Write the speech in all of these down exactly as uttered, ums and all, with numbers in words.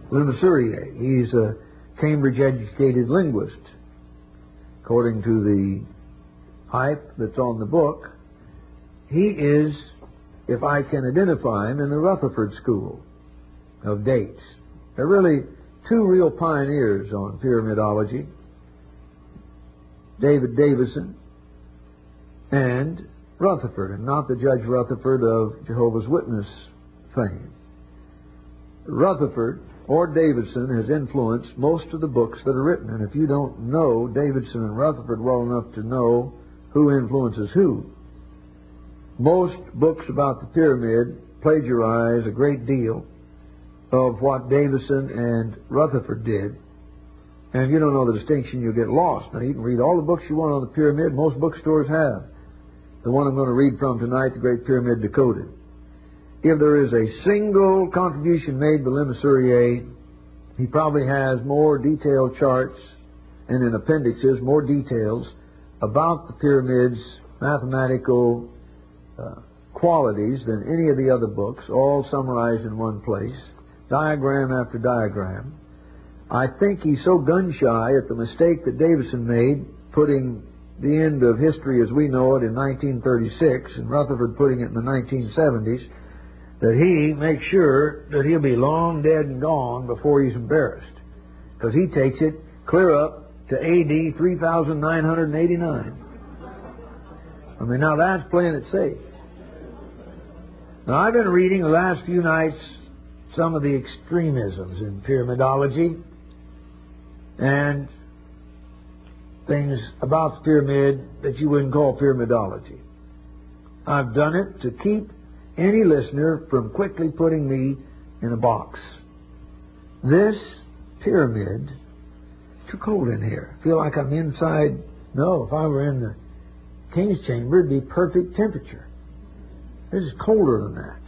Le Mesurier. He's a Cambridge-educated linguist. According to the hype that's on the book, he is, if I can identify him, in the Rutherford School of dates. They're really two real pioneers on pyramidology, David Davison and Rutherford, and not the Judge Rutherford of Jehovah's Witness fame. Rutherford or Davison has influenced most of the books that are written, and if you don't know Davidson and Rutherford well enough to know who influences who, most books about the pyramid plagiarize a great deal of what Davison and Rutherford did. And if you don't know the distinction, you'll get lost. Now, you can read all the books you want on the pyramid. Most bookstores have. The one I'm going to read from tonight, The Great Pyramid Decoded. If there is a single contribution made by Le Mesurier, he probably has more detailed charts and in appendixes more details about the pyramid's mathematical uh, qualities than any of the other books, all summarized in one place, diagram after diagram. I think he's so gun-shy at the mistake that Davison made, putting the end of history as we know it in nineteen thirty-six, and Rutherford putting it in the nineteen seventies, that he makes sure that he'll be long dead and gone before he's embarrassed, because he takes it clear up to A D three thousand nine hundred eighty-nine. I mean, now that's playing it safe. Now, I've been reading the last few nights some of the extremisms in pyramidology and things about the pyramid that you wouldn't call pyramidology. I've done it to keep any listener from quickly putting me in a box. This pyramid, too cold in here. I feel like I'm inside. No, if I were in the king's chamber, it'd be perfect temperature. This is colder than that.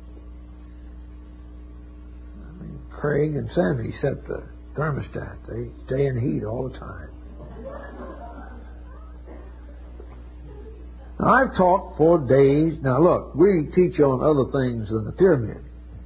I mean, Craig and Sammy set the thermostat. They stay in heat all the time. Now, I've talked for days. Now, look, we teach on other things than the pyramid.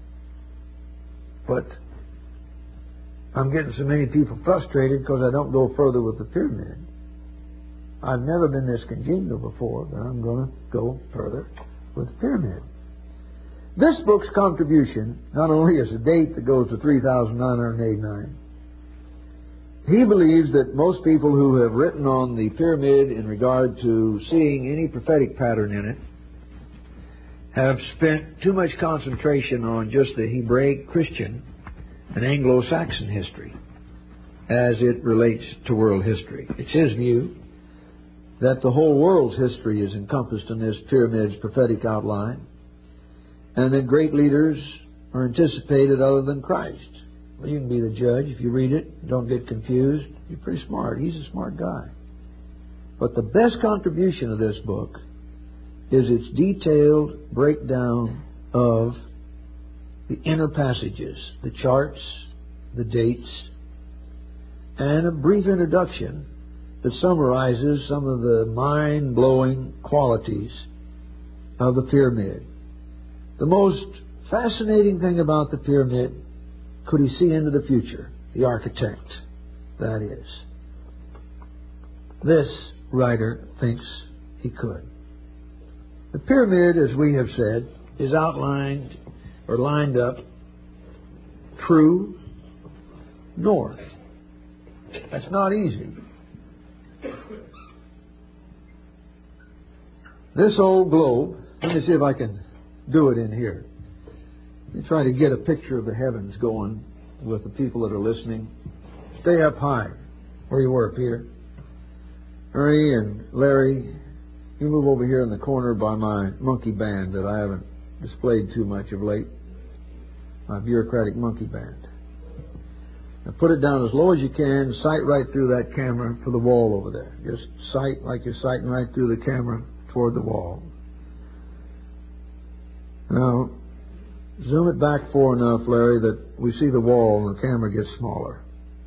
But I'm getting so many people frustrated because I don't go further with the pyramid. I've never been this congenial before, but I'm going to go further with the pyramid. This book's contribution not only is a date that goes to three thousand nine hundred eighty-nine, he believes that most people who have written on the pyramid in regard to seeing any prophetic pattern in it have spent too much concentration on just the Hebraic Christian and Anglo-Saxon history as it relates to world history. It's his view that the whole world's history is encompassed in this pyramid's prophetic outline, and that great leaders are anticipated other than Christ. Well, you can be the judge if you read it. Don't get confused. You're pretty smart. He's a smart guy. But the best contribution of this book is its detailed breakdown of the inner passages, the charts, the dates, and a brief introduction that summarizes some of the mind-blowing qualities of the pyramid. The most fascinating thing about the pyramid, could he see into the future? The architect, that is. This writer thinks he could. The pyramid, as we have said, is outlined or lined up true north. That's not easy. This old globe, let me see if I can do it in here. Let me try to get a picture of the heavens going with the people that are listening. Stay up high where you were, Peter. Ernie and Larry, you move over here in the corner by my monkey band that I haven't displayed too much of late. My bureaucratic monkey band. Now put it down as low as you can, sight right through that camera for the wall over there. Just sight like you're sighting right through the camera toward the wall. Now, zoom it back far enough, Larry, that we see the wall and the camera gets smaller.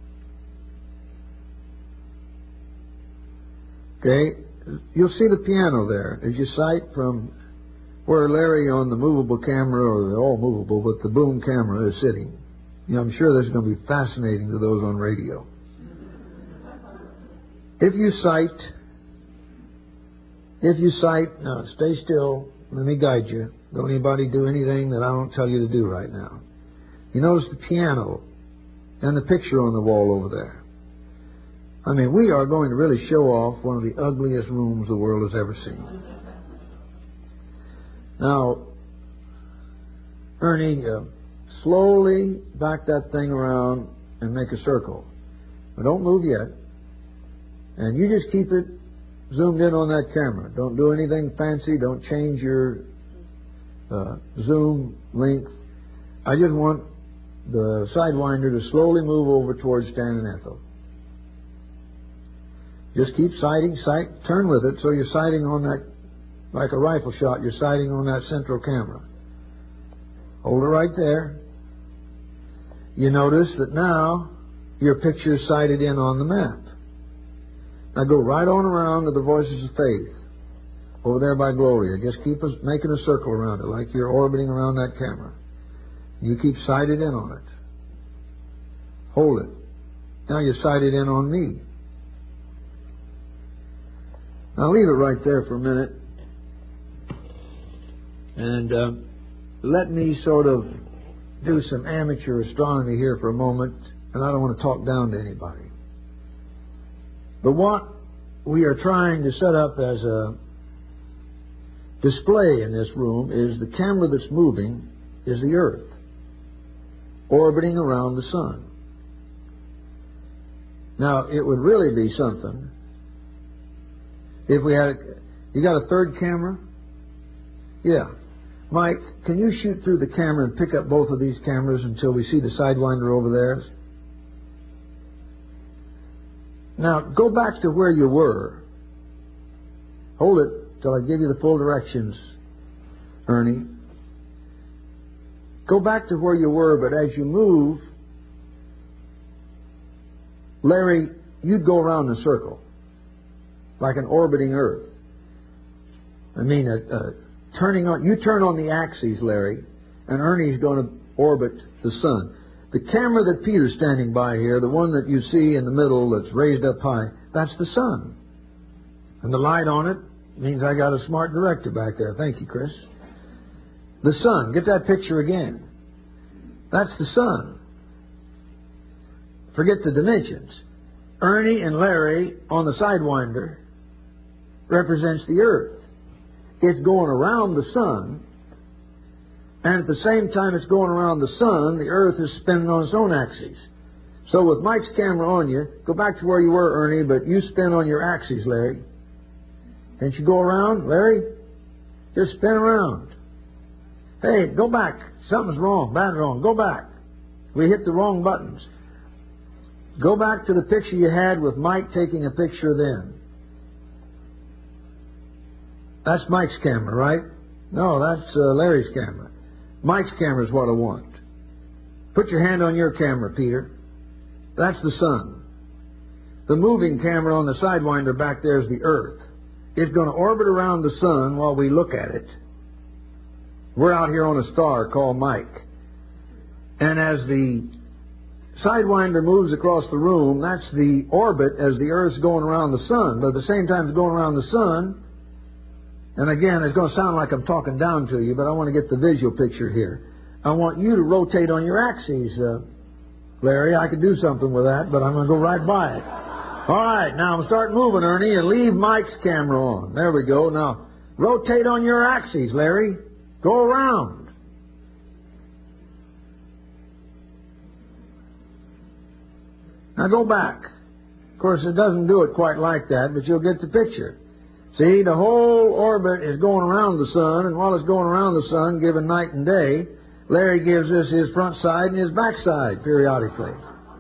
Okay, you'll see the piano there as you sight from where Larry on the movable camera, or the all movable, but the boom camera is sitting. You know, I'm sure this is going to be fascinating to those on radio. If you sight, if you sight, now stay still, let me guide you. Don't anybody do anything that I don't tell you to do right now. You notice the piano and the picture on the wall over there. I mean, we are going to really show off one of the ugliest rooms the world has ever seen. Now, Ernie, uh, slowly back that thing around and make a circle. But don't move yet. And you just keep it zoomed in on that camera. Don't do anything fancy. Don't change your uh, zoom length. I just want the Sidewinder to slowly move over towards Stan and Ethel. Just keep sighting, sight, turn with it so you're sighting on that, like a rifle shot, you're sighting on that central camera. Hold it right there. You notice that now your picture is sighted in on the map. Now go right on around to the Voices of Faith, over there by Gloria. Just keep us making a circle around it, like you're orbiting around that camera. You keep sighted in on it. Hold it. Now you're sighted in on me. Now leave it right there for a minute. And uh, let me sort of do some amateur astronomy here for a moment. And I don't want to talk down to anybody. But what we are trying to set up as a display in this room is the camera that's moving is the Earth, orbiting around the Sun. Now, it would really be something if we had... You got a third camera? Yeah. Mike, can you shoot through the camera and pick up both of these cameras until we see the Sidewinder over there? Now, go back to where you were. Hold it till I give you the full directions, Ernie. Go back to where you were, but as you move, Larry, you'd go around the circle, like an orbiting Earth. I mean, uh, uh, turning on, you turn on the axes, Larry, and Ernie's going to orbit the Sun. The camera that Peter's standing by here, the one that you see in the middle that's raised up high, that's the Sun. And the light on it means I got a smart director back there. Thank you, Chris. The Sun. Get that picture again. That's the Sun. Forget the dimensions. Ernie and Larry on the Sidewinder represents the Earth. It's going around the Sun. And at the same time it's going around the Sun, the Earth is spinning on its own axis. So with Mike's camera on you, go back to where you were, Ernie, but you spin on your axis, Larry. Can't you go around, Larry? Just spin around. Hey, go back. Something's wrong, bad wrong. Go back. We hit the wrong buttons. Go back to the picture you had with Mike taking a picture then. That's Mike's camera, right? No, that's uh, Larry's camera. Mike's camera is what I want. Put your hand on your camera, Peter. That's the Sun. The moving camera on the Sidewinder back there is the Earth. It's going to orbit around the Sun while we look at it. We're out here on a star called Mike. And as the Sidewinder moves across the room, that's the orbit as the Earth's going around the Sun. But at the same time it's going around the Sun, and again, it's going to sound like I'm talking down to you, but I want to get the visual picture here. I want you to rotate on your axes, uh, Larry. I could do something with that, but I'm going to go right by it. All right, now I'm start moving, Ernie, and leave Mike's camera on. There we go. Now, rotate on your axes, Larry. Go around. Now go back. Of course, it doesn't do it quite like that, but you'll get the picture. See, the whole orbit is going around the Sun, and while it's going around the Sun, given night and day, Larry gives us his front side and his back side periodically.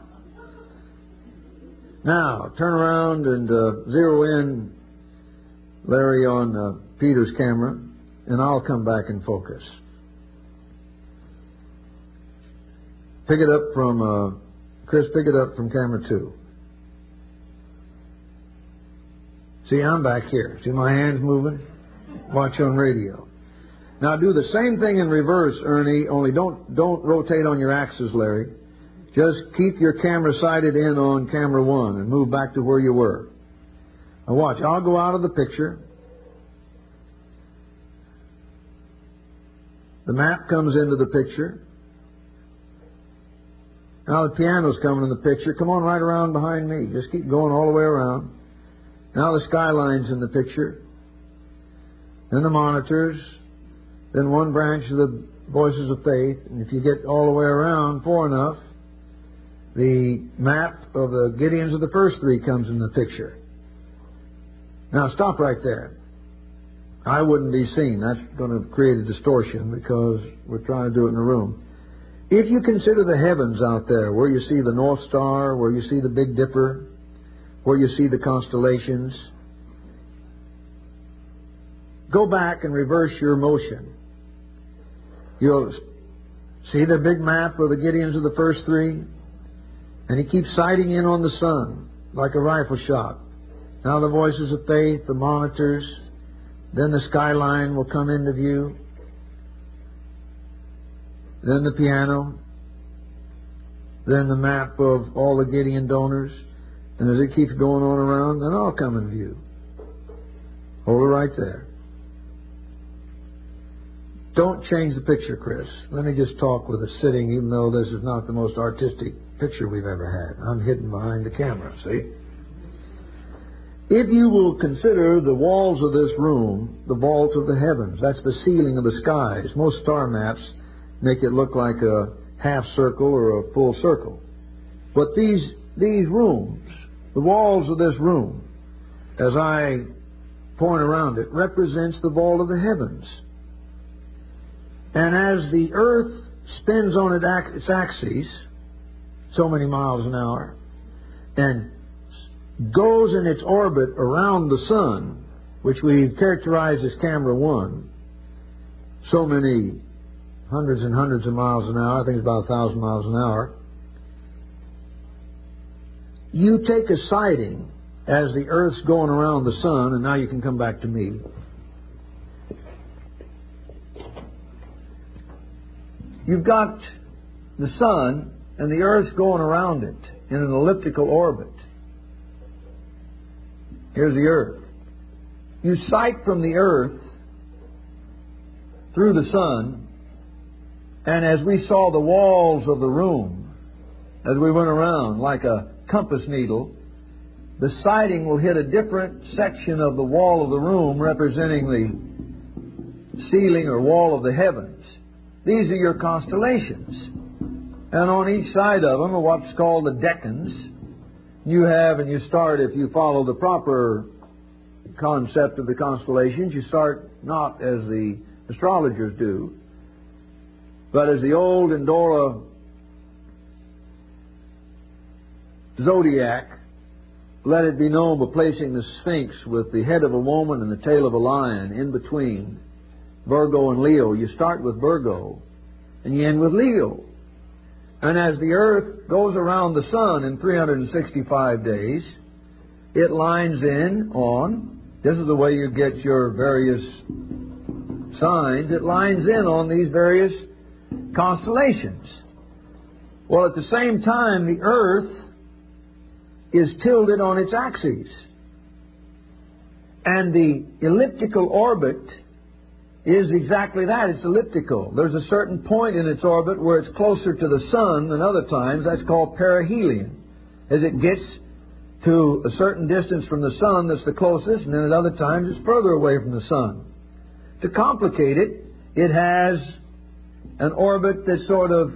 Now, turn around and uh, zero in, Larry, on uh, Peter's camera, and I'll come back and focus. Pick it up from, uh, Chris, pick it up from camera two. See, I'm back here. See my hands moving? Watch on radio. Now do the same thing in reverse, Ernie, only don't don't rotate on your axis, Larry. Just keep your camera sighted in on camera one and move back to where you were. Now watch, I'll go out of the picture. The map comes into the picture. Now the piano's coming in the picture. Come on right around behind me. Just keep going all the way around. Now the skyline's in the picture. Then the monitors. Then one branch of the Voices of Faith. And if you get all the way around far enough, the map of the Gideons of the first three comes in the picture. Now stop right there. I wouldn't be seen. That's going to create a distortion because we're trying to do it in a room. If you consider the heavens out there, where you see the North Star, where you see the Big Dipper, where you see the constellations, go back and reverse your motion. You'll see the big map of the Gideons of the first three, and he keeps sighting in on the sun like a rifle shot. Now the Voices of Faith, the monitors, then the skyline will come into view. Then the piano. Then the map of all the Gideon donors. And as it keeps going on around, then I'll come in view. Hold it right there. Don't change the picture, Chris. Let me just talk with a sitting, even though this is not the most artistic picture we've ever had. I'm hidden behind the camera, see? If you will consider the walls of this room, the vault of the heavens, that's the ceiling of the skies. Most star maps make it look like a half circle or a full circle. But these these rooms, the walls of this room, as I point around it, represents the vault of the heavens. And as the earth spins on its axis, so many miles an hour, and goes in its orbit around the sun, which we've characterized as camera one, so many hundreds and hundreds of miles an hour, I think it's about a thousand miles an hour, you take a sighting as the earth's going around the sun, and now you can come back to me. You've got the sun and the earth's going around it in an elliptical orbit. Here's the earth. You sight from the earth through the sun, and as we saw the walls of the room, as we went around like a compass needle, the sighting will hit a different section of the wall of the room representing the ceiling or wall of the heavens. These are your constellations. And on each side of them are what's called the decans. You have, and you start, if you follow the proper concept of the constellations, you start not as the astrologers do, but as the old Endora zodiac, let it be known by placing the Sphinx with the head of a woman and the tail of a lion in between Virgo and Leo. You start with Virgo and you end with Leo. And as the earth goes around the sun in three hundred sixty-five days, it lines in on, this is the way you get your various signs, it lines in on these various constellations. Well, at the same time, the earth is tilted on its axis. And the elliptical orbit is exactly that. It's elliptical. There's a certain point in its orbit where it's closer to the sun than other times. That's called perihelion. As it gets to a certain distance from the sun, that's the closest, and then at other times it's further away from the sun. To complicate it, it has an orbit that sort of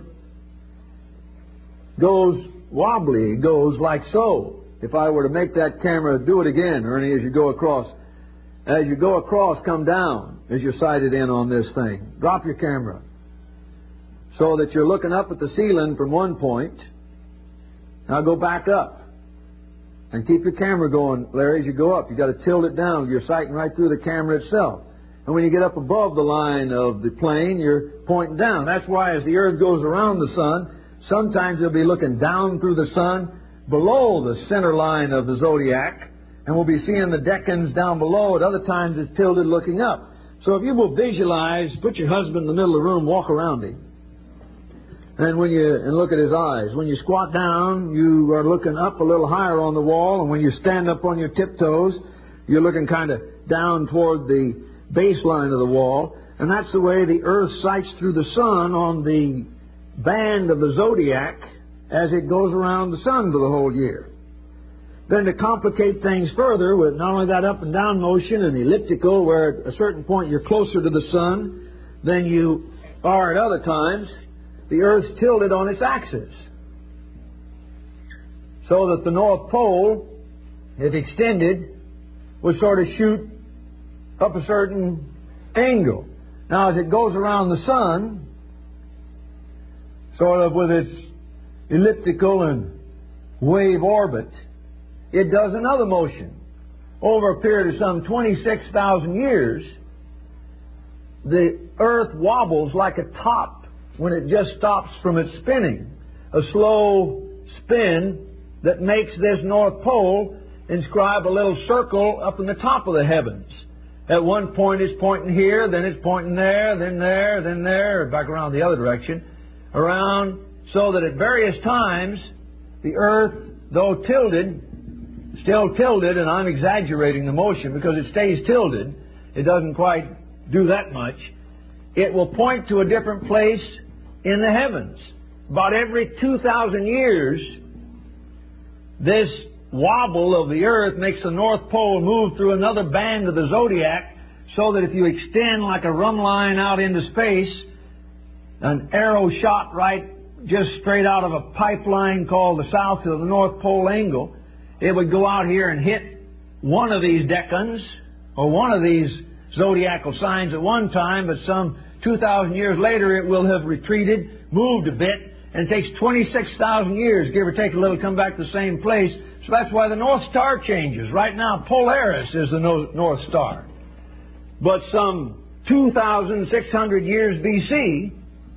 goes wobbly. It goes like so. If I were to make that camera do it again, Ernie, as you go across, as you go across, come down as you're sighted in on this thing. Drop your camera so that you're looking up at the ceiling from one point. Now go back up and keep your camera going, Larry, as you go up. You've got to tilt it down. You're sighting right through the camera itself. And when you get up above the line of the plane, you're pointing down. That's why as the earth goes around the sun, sometimes you'll be looking down through the sun below the center line of the zodiac, and we'll be seeing the decans down below. At other times it's tilted looking up. So if you will visualize, put your husband in the middle of the room, walk around him. And when you and look at his eyes, when you squat down, you are looking up a little higher on the wall, and when you stand up on your tiptoes, you're looking kind of down toward the baseline of the wall. And that's the way the earth sights through the sun on the band of the zodiac as it goes around the sun for the whole year. Then to complicate things further with not only that up and down motion and elliptical, where at a certain point you're closer to the sun than you are at other times, the earth's tilted on its axis. So that the North Pole, if extended, would sort of shoot up a certain angle. Now, as it goes around the sun, sort of with its elliptical and wave orbit, it does another motion. Over a period of some twenty-six thousand years, the earth wobbles like a top when it just stops from its spinning. A slow spin that makes this North Pole inscribe a little circle up in the top of the heavens. At one point it's pointing here, then it's pointing there, then there, then there, back around the other direction, around, so that at various times the earth, though tilted, still tilted, and I'm exaggerating the motion because it stays tilted, it doesn't quite do that much, it will point to a different place in the heavens. About every two thousand years, this wobble of the earth makes the North Pole move through another band of the zodiac, so that if you extend like a run line out into space, an arrow shot right just straight out of a pipeline called the south to the North Pole angle, it would go out here and hit one of these decans or one of these zodiacal signs at one time, but some two thousand years later it will have retreated, moved a bit, and it takes twenty-six thousand years, give or take a little, to come back to the same place. So that's why the North Star changes. Right now, Polaris is the North Star. But some two thousand six hundred years B C,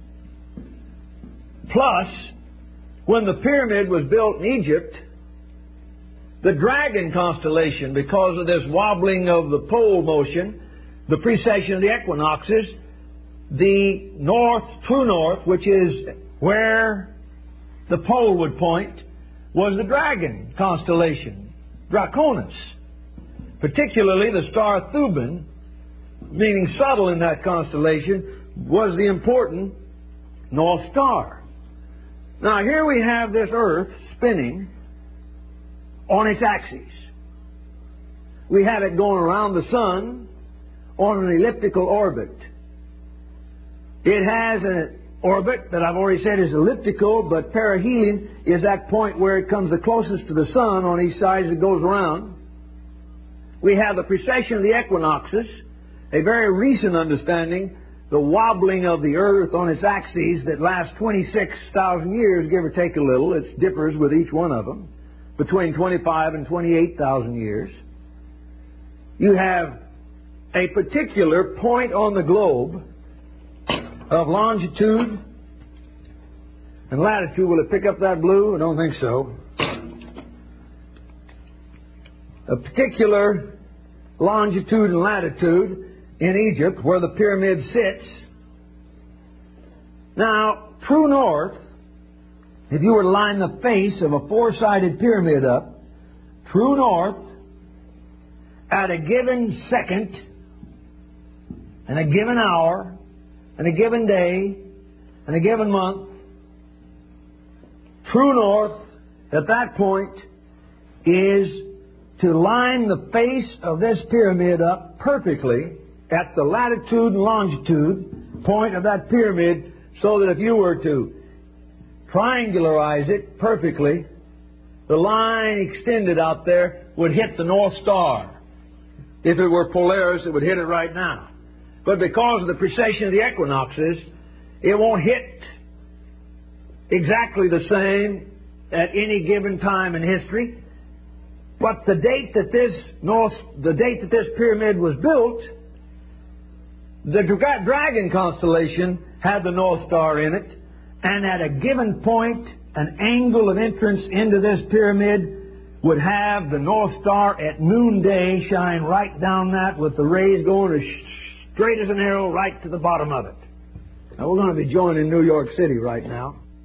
plus, when the pyramid was built in Egypt, the Dragon constellation, because of this wobbling of the pole motion, the precession of the equinoxes, the north, true north, which is where the pole would point, was the Dragon constellation, Draconis. Particularly the star Thuban, meaning subtle in that constellation, was the important North Star. Now here we have this Earth spinning on its axis. We have it going around the sun on an elliptical orbit. It has an orbit that I've already said is elliptical, but perihelion is that point where it comes the closest to the sun on each side as it goes around. We have the precession of the equinoxes, a very recent understanding, the wobbling of the earth on its axes that lasts twenty-six thousand years, give or take a little. It differs with each one of them, between twenty-five and twenty-eight thousand years. You have a particular point on the globe of longitude and latitude. Will it pick up that blue? I don't think so. A particular longitude and latitude in Egypt where the pyramid sits. Now, true north, if you were to line the face of a four-sided pyramid up, true north, at a given second and a given hour and a given day and a given month, true north at that point is to line the face of this pyramid up perfectly at the latitude and longitude point of that pyramid, so that if you were to triangularize it perfectly, the line extended out there would hit the North Star. If it were Polaris, it would hit it right now. But because of the precession of the equinoxes, it won't hit exactly the same at any given time in history. But the date that this North, the date that this pyramid was built, the Dragon constellation had the North Star in it, and at a given point, an angle of entrance into this pyramid would have the North Star at noonday shine right down that, with the rays going as straight as an arrow right to the bottom of it. Now we're going to be joining New York City right now.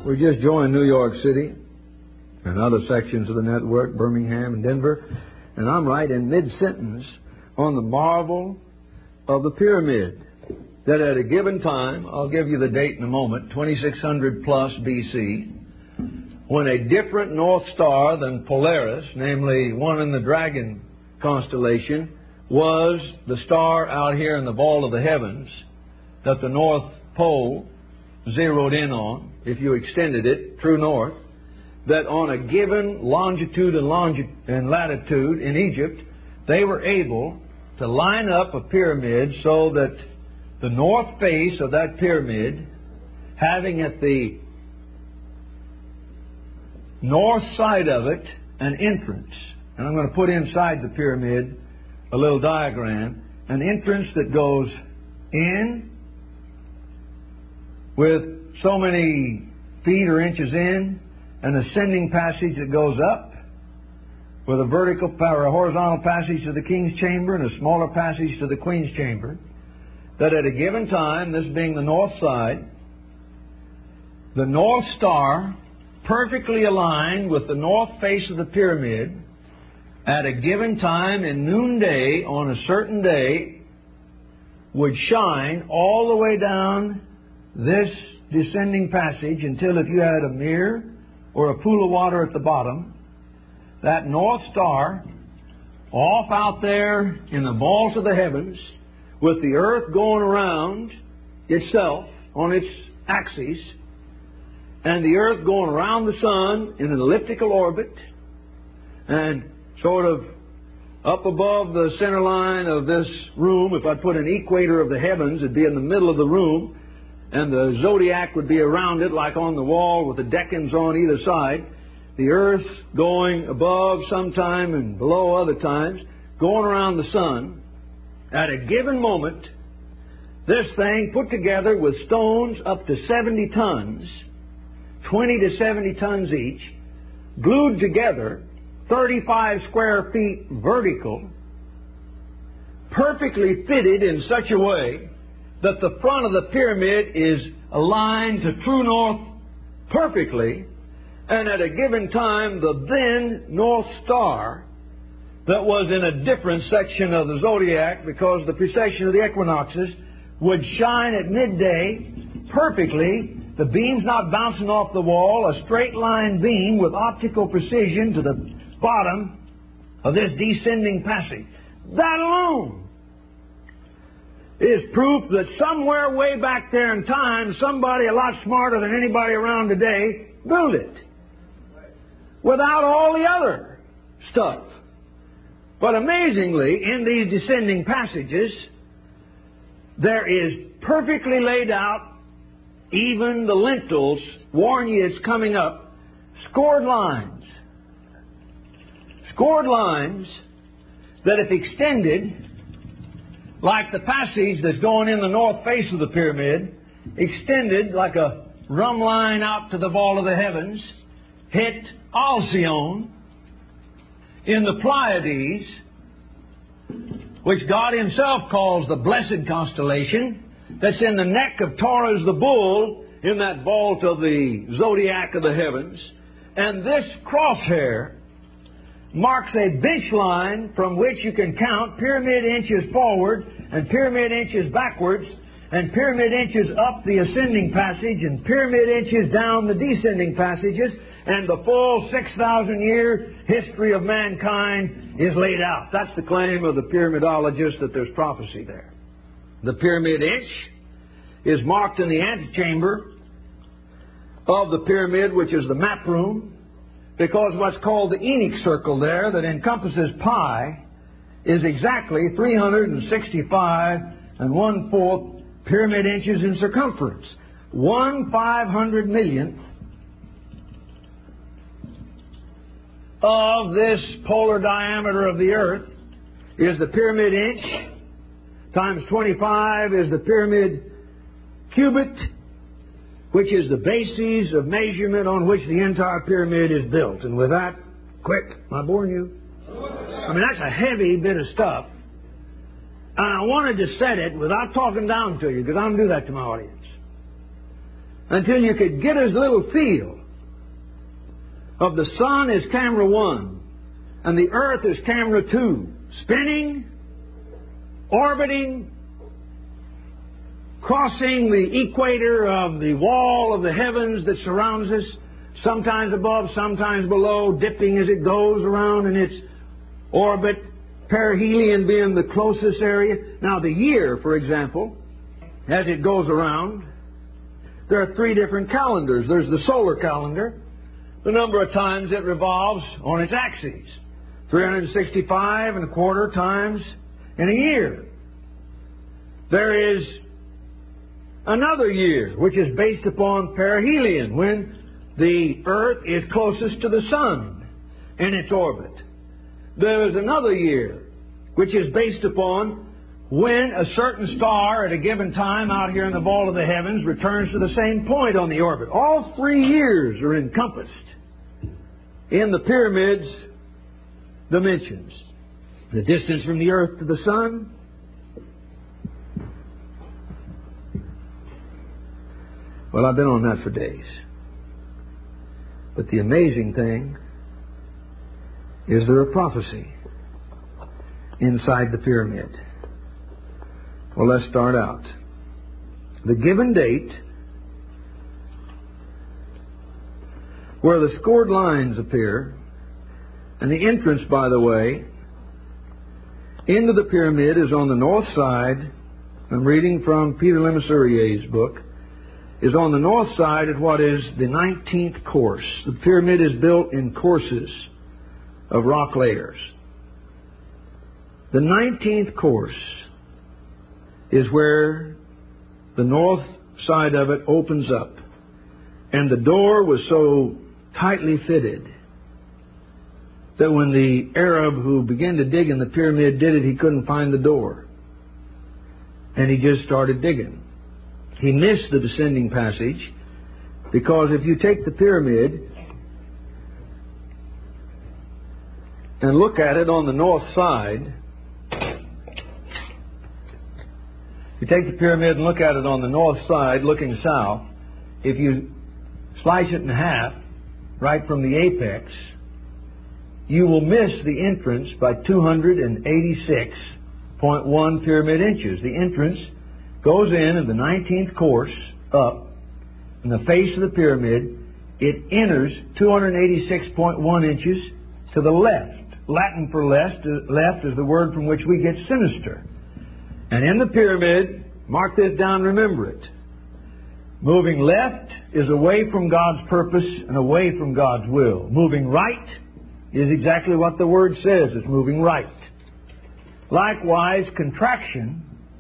We just joined New York City and other sections of the network, Birmingham and Denver, and I'm right in mid-sentence on the marvel of the pyramid, that at a given time, I'll give you the date in a moment, twenty-six hundred plus B C, when a different north star than Polaris, namely one in the Dragon constellation, was the star out here in the vault of the heavens that the North Pole zeroed in on, if you extended it true north, that on a given longitude and, longi- and latitude in Egypt, they were able to line up a pyramid so that the north face of that pyramid, having at the north side of it an entrance, and I'm going to put inside the pyramid a little diagram, an entrance that goes in with so many feet or inches in, an ascending passage that goes up with a vertical or a horizontal passage to the king's chamber and a smaller passage to the queen's chamber, that at a given time, this being the north side, the North Star, perfectly aligned with the north face of the pyramid, at a given time in noonday on a certain day, would shine all the way down this descending passage until if you had a mirror or a pool of water at the bottom, that North Star, off out there in the vault of the heavens, with the earth going around itself on its axis, and the earth going around the sun in an elliptical orbit, and sort of up above the center line of this room, if I put an equator of the heavens, it'd be in the middle of the room, and the zodiac would be around it like on the wall with the decans on either side, the earth going above sometime and below other times, going around the sun. At a given moment, this thing put together with stones up to seventy tons, twenty to seventy tons each, glued together, thirty-five square feet vertical, perfectly fitted in such a way that the front of the pyramid is aligned to true north perfectly, and at a given time, the then North Star, that was in a different section of the zodiac because the precession of the equinoxes, would shine at midday perfectly, the beams not bouncing off the wall, a straight line beam with optical precision to the bottom of this descending passage. That alone is proof that somewhere way back there in time, somebody a lot smarter than anybody around today built it, without all the other stuff. But amazingly, in these descending passages, there is perfectly laid out, even the lintels warn you it's coming up, scored lines. Scored lines that if extended, like the passage that's going in the north face of the pyramid, extended like a rum line out to the vault of the heavens, hit Alcyone in the Pleiades, which God Himself calls the blessed constellation, that's in the neck of Taurus the bull, in that vault of the zodiac of the heavens. And this crosshair marks a bench line from which you can count pyramid inches forward and pyramid inches backwards and pyramid inches up the ascending passage and pyramid inches down the descending passages, and the full six thousand year history of mankind is laid out. That's the claim of the pyramidologists, that there's prophecy there. The pyramid inch is marked in the antechamber of the pyramid, which is the map room, because what's called the Enoch circle there that encompasses pi is exactly three hundred sixty-five and one-fourth pyramid inches in circumference. One five hundred millionth of this polar diameter of the earth is the pyramid inch, times twenty-five is the pyramid cubit, which is the basis of measurement on which the entire pyramid is built. And with that, quick, am I boring you? I mean, that's a heavy bit of stuff. And I wanted to set it without talking down to you, because I don't do that to my audience. until you could get a little feel of the sun as camera one and the earth as camera two, spinning, orbiting, crossing the equator of the wall of the heavens that surrounds us, sometimes above, sometimes below, dipping as it goes around in its orbit, perihelion being the closest area. Now the year, for example, as it goes around, there are three different calendars. There's the solar calendar, the number of times it revolves on its axis, three hundred sixty-five and a quarter times in a year. There is another year, which is based upon perihelion, when the earth is closest to the sun in its orbit. There is another year, which is based upon when a certain star at a given time out here in the vault of the heavens returns to the same point on the orbit. All three years are encompassed in the pyramid's dimensions. The distance from the earth to the sun, well, I've been on that for days. But the amazing thing is there a prophecy inside the pyramid. Well, let's start out. The given date, where the scored lines appear, and the entrance, by the way, into the pyramid is on the north side. I'm reading from Peter Lemesurier's book. Is on the north side at what is the nineteenth course. The pyramid is built in courses of rock layers. The nineteenth course is where the north side of it opens up. And the door was so tightly fitted that when the Arab who began to dig in the pyramid did it, he couldn't find the door. And he just started digging. He missed the descending passage, because if you take the pyramid and look at it on the north side, you take the pyramid and look at it on the north side looking south, if you slice it in half right from the apex, you will miss the entrance by two hundred eighty-six point one pyramid inches. The entrance goes in in the nineteenth course up in the face of the pyramid. It enters two hundred eighty-six point one inches to the left. Latin for left, left is the word from which we get sinister. And in the pyramid, mark this down, remember it. Moving left is away from God's purpose and away from God's will. Moving right is exactly what the word says. It's moving right. Likewise, contraction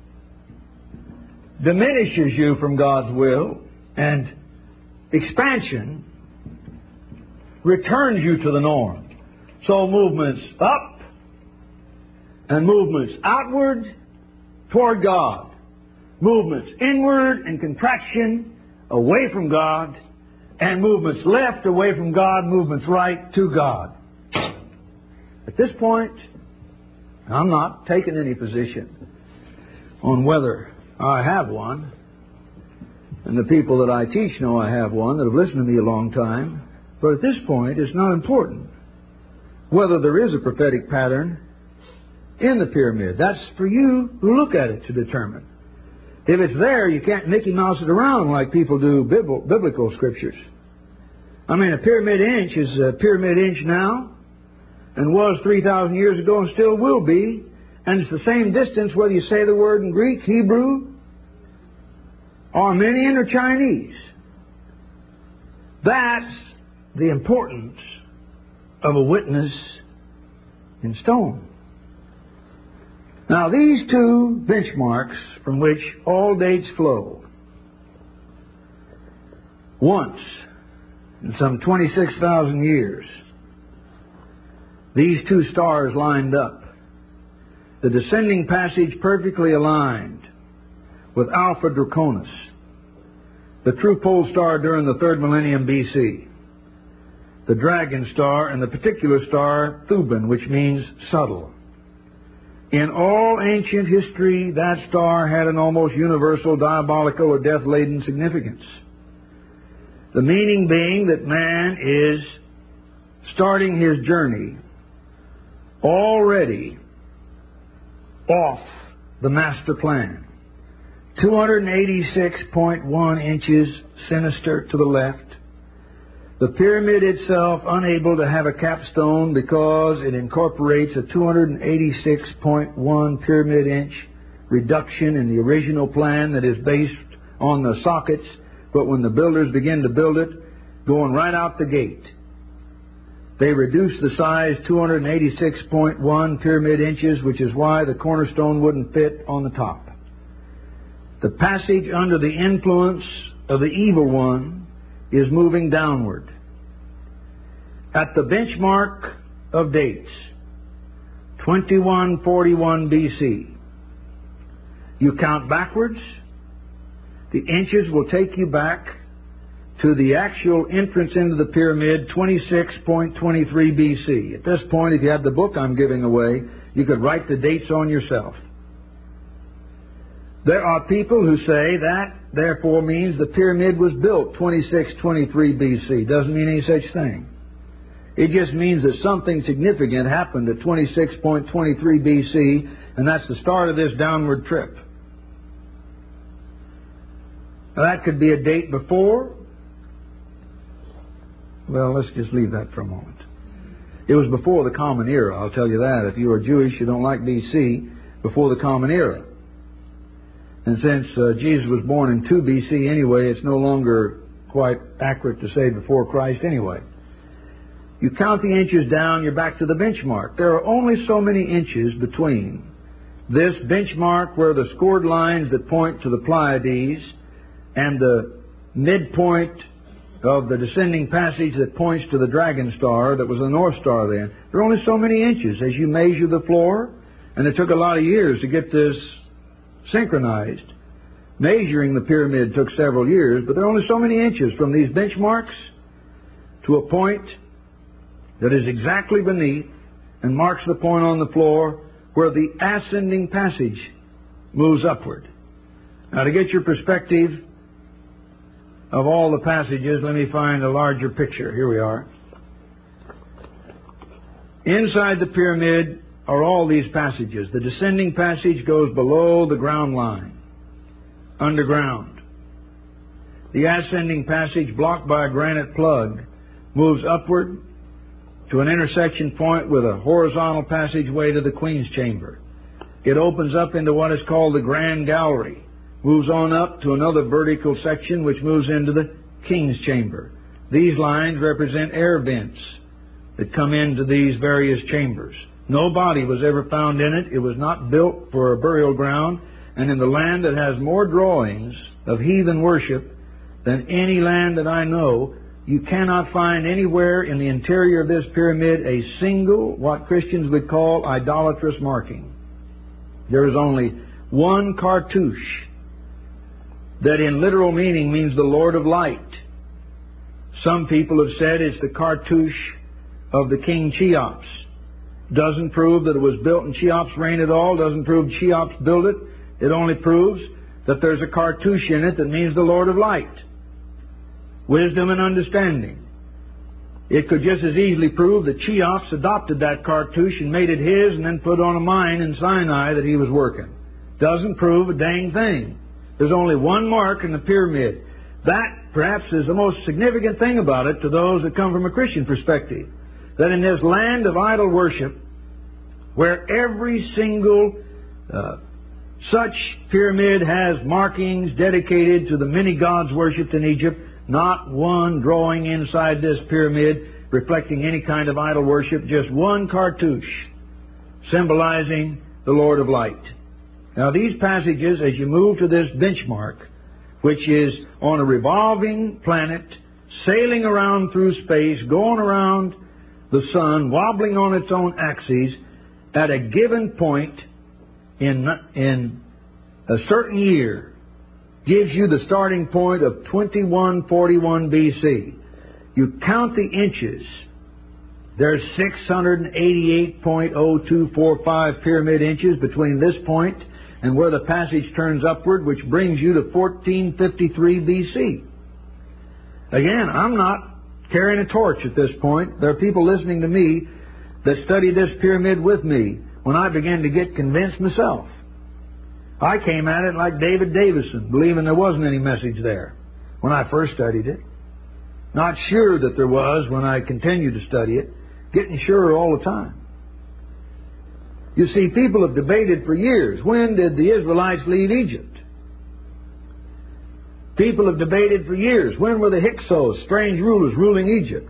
diminishes you from God's will, and expansion returns you to the norm. So movements up and movements outward toward God. Movements inward and contraction away from God, and movements left away from God, movements right to God. At this point, I'm not taking any position on whether I have one, and the people that I teach know I have one that have listened to me a long time. But at this point, it's not important whether there is a prophetic pattern in the pyramid. That's for you who look at it to determine. If it's there, you can't Mickey Mouse it around like people do biblical scriptures. I mean, a pyramid inch is a pyramid inch now, and was three thousand years ago, and still will be. And it's the same distance whether you say the word in Greek, Hebrew, Armenian, or Chinese. That's the importance of a witness in stone. Now, these two benchmarks from which all dates flow, once in some twenty-six thousand years, these two stars lined up. The descending passage perfectly aligned with Alpha Draconis, the true pole star during the third millennium B C, the dragon star, and the particular star Thuban, which means subtle. In all ancient history, that star had an almost universal diabolical or death-laden significance. The meaning being that man is starting his journey already off the master plan. two hundred eighty-six point one inches sinister to the left. The pyramid itself unable to have a capstone because it incorporates a two hundred eighty-six point one pyramid inch reduction in the original plan that is based on the sockets, but when the builders begin to build it, going right out the gate, they reduce the size two hundred eighty-six point one pyramid inches, which is why the cornerstone wouldn't fit on the top. The passage under the influence of the evil one is moving downward. At the benchmark of dates, twenty-one forty-one B C, you count backwards, the inches will take you back to the actual entrance into the pyramid, twenty-six point two three B C. At this point, if you had the book I'm giving away, you could write the dates on yourself. There are people who say that, therefore, means the pyramid was built twenty-six twenty-three B C. Doesn't mean any such thing. It just means that something significant happened at twenty-six point two three B C, and that's the start of this downward trip. Now, that could be a date before. Well, let's just leave that for a moment. It was before the Common Era, I'll tell you that. If you are Jewish, you don't like B C, before the Common Era. And since uh, Jesus was born in two B C anyway, it's no longer quite accurate to say before Christ anyway. You count the inches down, you're back to the benchmark. There are only so many inches between this benchmark where the scored lines that point to the Pleiades and the midpoint of the descending passage that points to the dragon star that was the North Star then. There are only so many inches as you measure the floor, and it took a lot of years to get this synchronized. Measuring the pyramid took several years, but there are only so many inches from these benchmarks to a point that is exactly beneath and marks the point on the floor where the ascending passage moves upward. Now, to get your perspective of all the passages, let me find a larger picture. Here we are. Inside the pyramid are all these passages. The descending passage goes below the ground line, underground. The ascending passage, blocked by a granite plug, moves upward to an intersection point with a horizontal passageway to the Queen's Chamber. It opens up into what is called the Grand Gallery, moves on up to another vertical section which moves into the King's Chamber. These lines represent air vents that come into these various chambers. No body was ever found in it. It was not built for a burial ground, and in the land that has more drawings of heathen worship than any land that I know, you cannot find anywhere in the interior of this pyramid a single, what Christians would call, idolatrous marking. There is only one cartouche that in literal meaning means the Lord of Light. Some people have said it's the cartouche of the King Cheops. Doesn't prove that it was built in Cheops' reign at all. Doesn't prove Cheops built it. It only proves that there's a cartouche in it that means the Lord of Light. Wisdom and understanding. It could just as easily prove that Cheops adopted that cartouche and made it his and then put on a mine in Sinai that he was working. Doesn't prove a dang thing. There's only one mark in the pyramid. That, perhaps, is the most significant thing about it to those that come from a Christian perspective. That in this land of idol worship, where every single uh, such pyramid has markings dedicated to the many gods worshipped in Egypt, not one drawing inside this pyramid reflecting any kind of idol worship, just one cartouche symbolizing the Lord of Light. Now, these passages, as you move to this benchmark, which is on a revolving planet, sailing around through space, going around the sun, wobbling on its own axis, at a given point in, in a certain year, gives you the starting point of twenty-one forty-one B C. You count the inches. There's six hundred eighty-eight point zero two four five pyramid inches between this point and where the passage turns upward, which brings you to fourteen fifty-three B C. Again, I'm not carrying a torch at this point. There are people listening to me that studied this pyramid with me when I began to get convinced myself. I came at it like David Davison, believing there wasn't any message there when I first studied it. Not sure that there was when I continued to study it, getting surer all the time. You see, people have debated for years, when did the Israelites leave Egypt? People have debated for years, when were the Hyksos, strange rulers, ruling Egypt?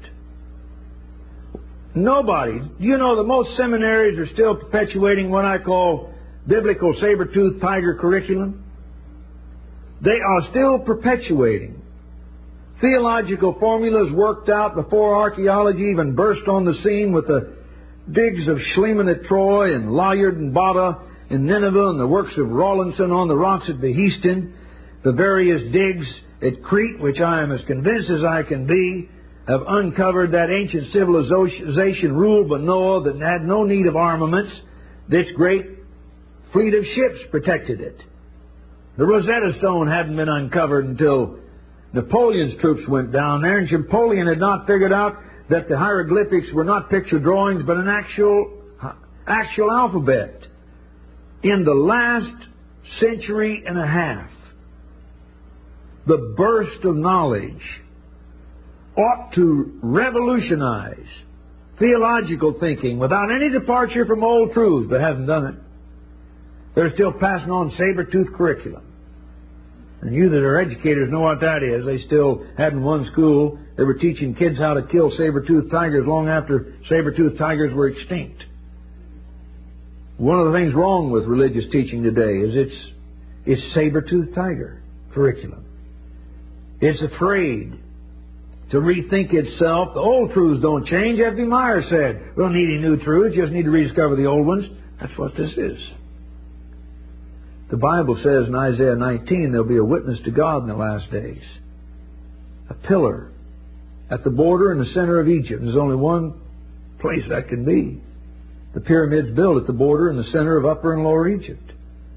Nobody. You know that most seminaries are still perpetuating what I call biblical saber-toothed tiger curriculum? They are still perpetuating theological formulas worked out before archaeology even burst on the scene with the digs of Schliemann at Troy and Layard and Bada in Nineveh and the works of Rawlinson on the rocks at Behistun, the various digs at Crete, which I am as convinced as I can be, have uncovered that ancient civilization ruled by Noah that had no need of armaments. This great fleet of ships protected it. The Rosetta Stone hadn't been uncovered until Napoleon's troops went down there, and Napoleon had not figured out that the hieroglyphics were not picture drawings but an actual, actual alphabet. In the last century and a half, the burst of knowledge ought to revolutionize theological thinking without any departure from old truths, but hasn't done it. They're still passing on saber-tooth curriculum. And you that are educators know what that is. They still had in one school, they were teaching kids how to kill saber-toothed tigers long after saber-toothed tigers were extinct. One of the things wrong with religious teaching today is it's, it's saber-toothed tiger curriculum. It's afraid to rethink itself. The old truths don't change. F B Meyer said, we don't need any new truths, just need to rediscover the old ones. That's what this is. The Bible says in Isaiah nineteen, there'll be a witness to God in the last days. A pillar at the border in the center of Egypt. There's only one place that can be. The pyramids built at the border in the center of Upper and Lower Egypt.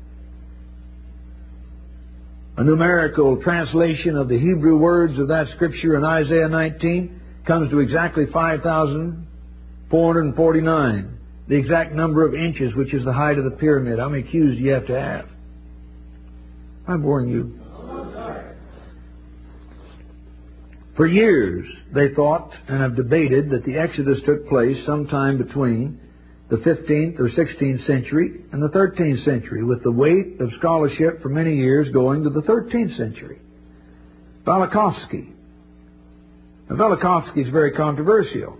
A numerical translation of the Hebrew words of that scripture in Isaiah nineteen comes to exactly five thousand four hundred forty-nine. The exact number of inches, which is the height of the pyramid. How many cubes do you have to have? I'm boring you. For years, they thought and have debated that the Exodus took place sometime between the fifteenth or sixteenth century and the thirteenth century, with the weight of scholarship for many years going to the thirteenth century. Velikovsky. Now, Velikovsky is very controversial.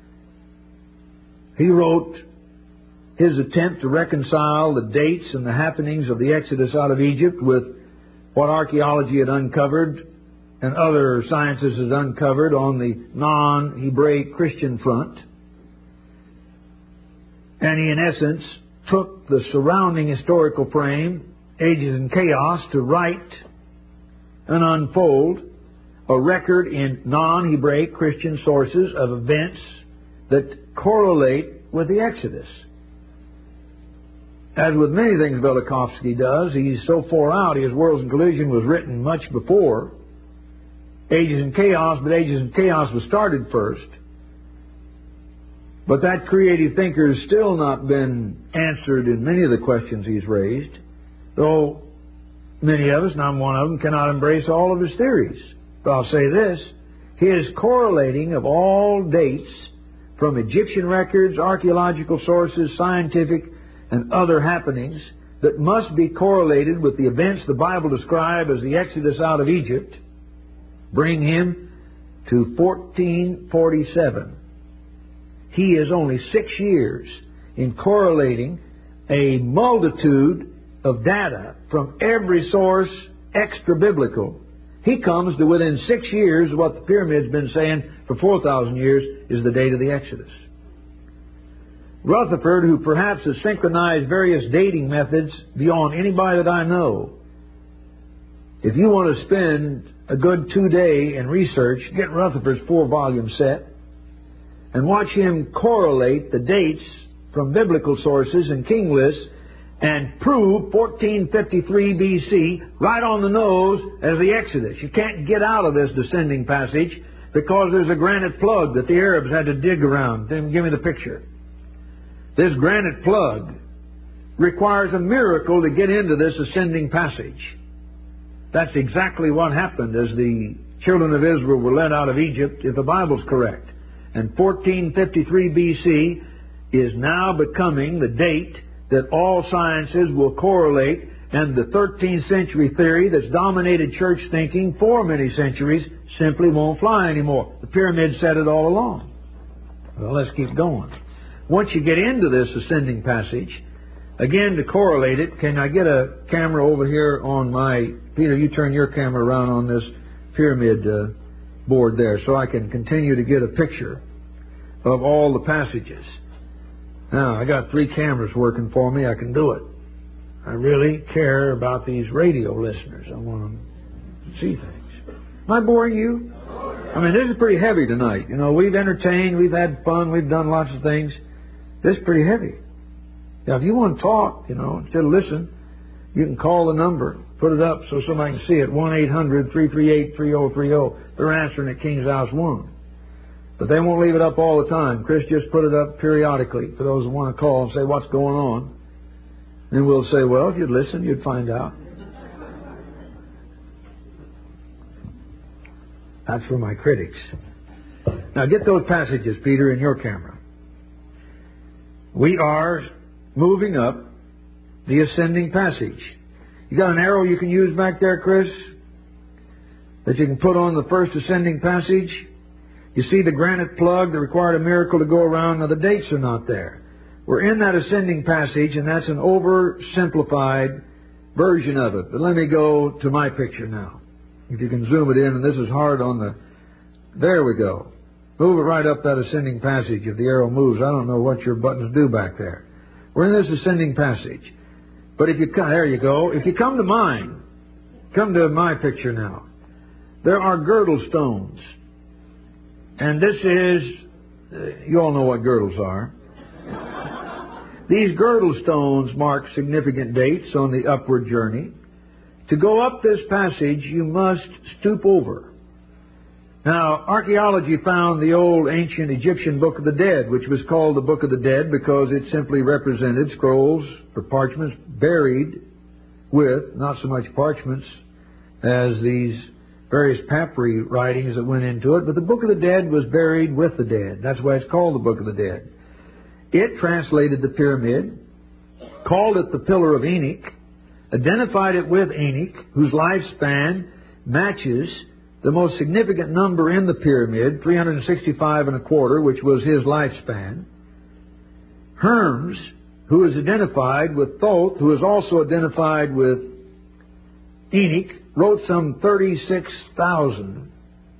He wrote his attempt to reconcile the dates and the happenings of the Exodus out of Egypt with what archaeology had uncovered and other sciences had uncovered on the non-Hebraic Christian front. And he, in essence, took the surrounding historical frame, ages and chaos, to write and unfold a record in non-Hebraic Christian sources of events that correlate with the Exodus. As with many things Velikovsky does, he's so far out, his Worlds in Collision was written much before Ages and Chaos, but Ages and Chaos was started first. But that creative thinker has still not been answered in many of the questions he's raised, though many of us, and I'm one of them, cannot embrace all of his theories. But I'll say this, his correlating of all dates from Egyptian records, archaeological sources, scientific and other happenings that must be correlated with the events the Bible describes as the Exodus out of Egypt, bring him to fourteen forty-seven. He is only six years in correlating a multitude of data from every source extra-biblical. He comes to within six years of what the pyramid's been saying for four thousand years is the date of the Exodus. Rutherford, who perhaps has synchronized various dating methods beyond anybody that I know, if you want to spend a good two-day in research, get Rutherford's four-volume set and watch him correlate the dates from biblical sources and king lists and prove fourteen fifty-three B C right on the nose as the Exodus. You can't get out of this descending passage because there's a granite plug that the Arabs had to dig around. Then give me the picture. This granite plug requires a miracle to get into this ascending passage. That's exactly what happened as the children of Israel were led out of Egypt, if the Bible's correct. And fourteen fifty-three B C is now becoming the date that all sciences will correlate, and the thirteenth century theory that's dominated church thinking for many centuries simply won't fly anymore. The pyramids said it all along. Well, let's keep going. Once you get into this ascending passage, again, to correlate it, can I get a camera over here on my... Peter, you turn your camera around on this pyramid uh, board there so I can continue to get a picture of all the passages. Now, I got three cameras working for me. I can do it. I really care about these radio listeners. I want them to see things. Am I boring you? I mean, this is pretty heavy tonight. You know, we've entertained, we've had fun, we've done lots of things. This is pretty heavy. Now, if you want to talk, you know, instead of listen, you can call the number, put it up so somebody can see it, one eight hundred, three three eight, three oh three oh. They're answering at King's House one. But they won't leave it up all the time. Chris just put it up periodically for those who want to call and say what's going on. Then we'll say, well, if you'd listen, you'd find out. That's for my critics. Now get those passages, Peter, in your camera. We are moving up the ascending passage. You got an arrow you can use back there, Chris, that you can put on the first ascending passage? You see the granite plug that required a miracle to go around. Now, the dates are not there. We're in that ascending passage, and that's an oversimplified version of it. But let me go to my picture now. If you can zoom it in, and this is hard on the... There we go. Move it right up that ascending passage if the arrow moves. I don't know what your buttons do back there. We're in this ascending passage. But if you come... There you go. If you come to mine, come to my picture now. There are girdle stones. And this is, uh, you all know what girdles are. These girdle stones mark significant dates on the upward journey. To go up this passage, you must stoop over. Now, archaeology found the old ancient Egyptian Book of the Dead, which was called the Book of the Dead because it simply represented scrolls or parchments buried with, not so much parchments as these various papyri writings that went into it, but the Book of the Dead was buried with the dead. That's why it's called the Book of the Dead. It translated the pyramid, called it the Pillar of Enoch, identified it with Enoch, whose lifespan matches the most significant number in the pyramid, three hundred sixty-five and a quarter, which was his lifespan. Hermes, who is identified with Thoth, who is also identified with Enoch, wrote some thirty-six thousand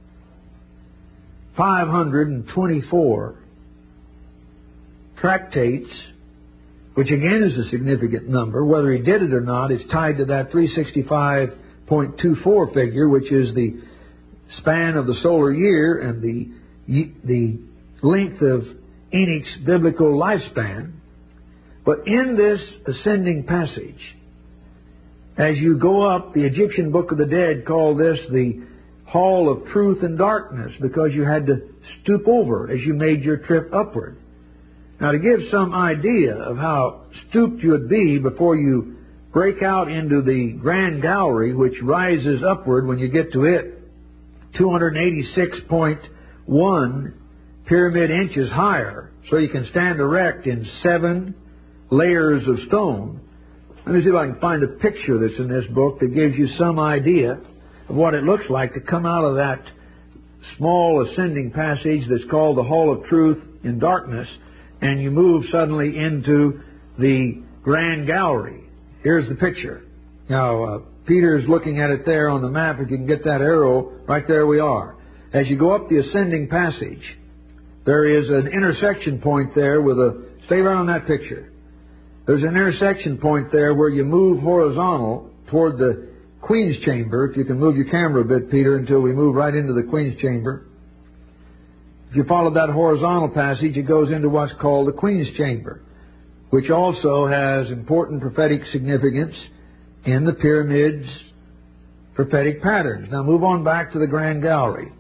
five hundred twenty-four tractates, which again is a significant number. Whether he did it or not, it's tied to that three hundred sixty-five point two four figure, which is the span of the solar year and the the length of Enoch's biblical lifespan. But in this ascending passage, as you go up, the Egyptian Book of the Dead called this the Hall of Truth and Darkness because you had to stoop over as you made your trip upward. Now, to give some idea of how stooped you would be before you break out into the Grand Gallery, which rises upward when you get to it, two hundred eighty-six point one pyramid inches higher, so you can stand erect in seven layers of stone. Let me see if I can find a picture that's in this book that gives you some idea of what it looks like to come out of that small ascending passage that's called the Hall of Truth in Darkness, and you move suddenly into the Grand Gallery. Here's the picture. Now, uh, Peter's looking at it there on the map. If you can get that arrow, right there we are. As you go up the ascending passage, there is an intersection point there with a... Stay right on that picture. There's an intersection point there where you move horizontal toward the Queen's Chamber. If you can move your camera a bit, Peter, until we move right into the Queen's Chamber. If you follow that horizontal passage, it goes into what's called the Queen's Chamber. which also has important prophetic significance in the pyramid's prophetic patterns. Now move on back to the Grand Gallery.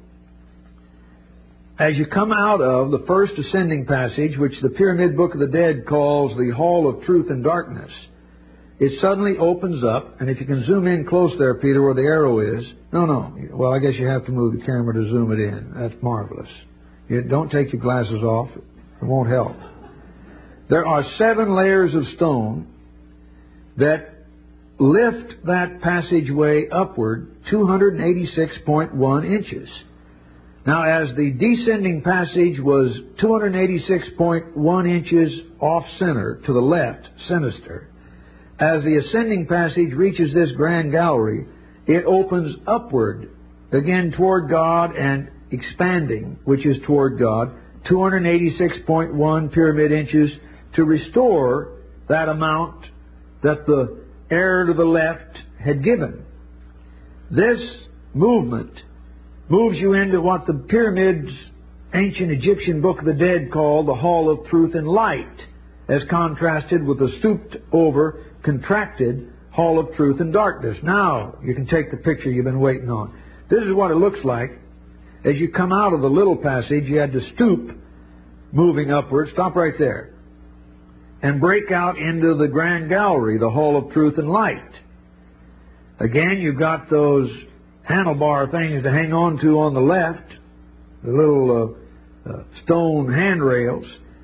As you come out of the first ascending passage, which the Pyramid Book of the Dead calls the Hall of Truth and Darkness, it suddenly opens up, and if you can zoom in close there, Peter, where the arrow is. No, no. Well, I guess you have to move the camera to zoom it in. That's marvelous. You don't take your glasses off. It won't help. There are seven layers of stone that lift that passageway upward two hundred eighty-six point one inches. Now, as the descending passage was two hundred eighty-six point one inches off-center, to the left, sinister, as the ascending passage reaches this Grand Gallery, it opens upward, again toward God and expanding, which is toward God, two hundred eighty-six point one pyramid inches, to restore that amount that the heir to the left had given. This movement moves you into what the Pyramid's ancient Egyptian Book of the Dead called the Hall of Truth and Light, as contrasted with the stooped over, contracted Hall of Truth and Darkness. Now you can take the picture you've been waiting on. This is what it looks like. As you come out of the little passage, you had to stoop, moving upward. Stop right there. And break out into the Grand Gallery, the Hall of Truth and Light. Again, you've got those handlebar things to hang on to on the left, the little uh, uh, stone handrails.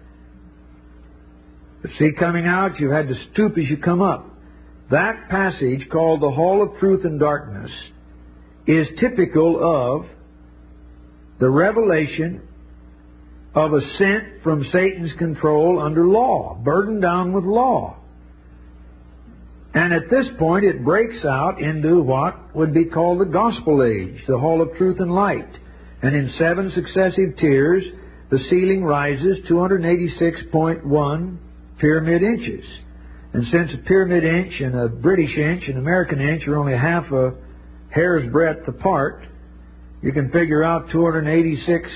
But see, coming out, you've had to stoop as you come up. That passage, called the Hall of Truth and Darkness, is typical of the revelation of ascent from Satan's control under law, burdened down with law. And at this point, it breaks out into what would be called the Gospel Age, the Hall of Truth and Light. And in seven successive tiers, the ceiling rises two hundred eighty-six point one pyramid inches. And since a pyramid inch and a British inch and American inch are only half a hair's breadth apart, you can figure out two hundred eighty-six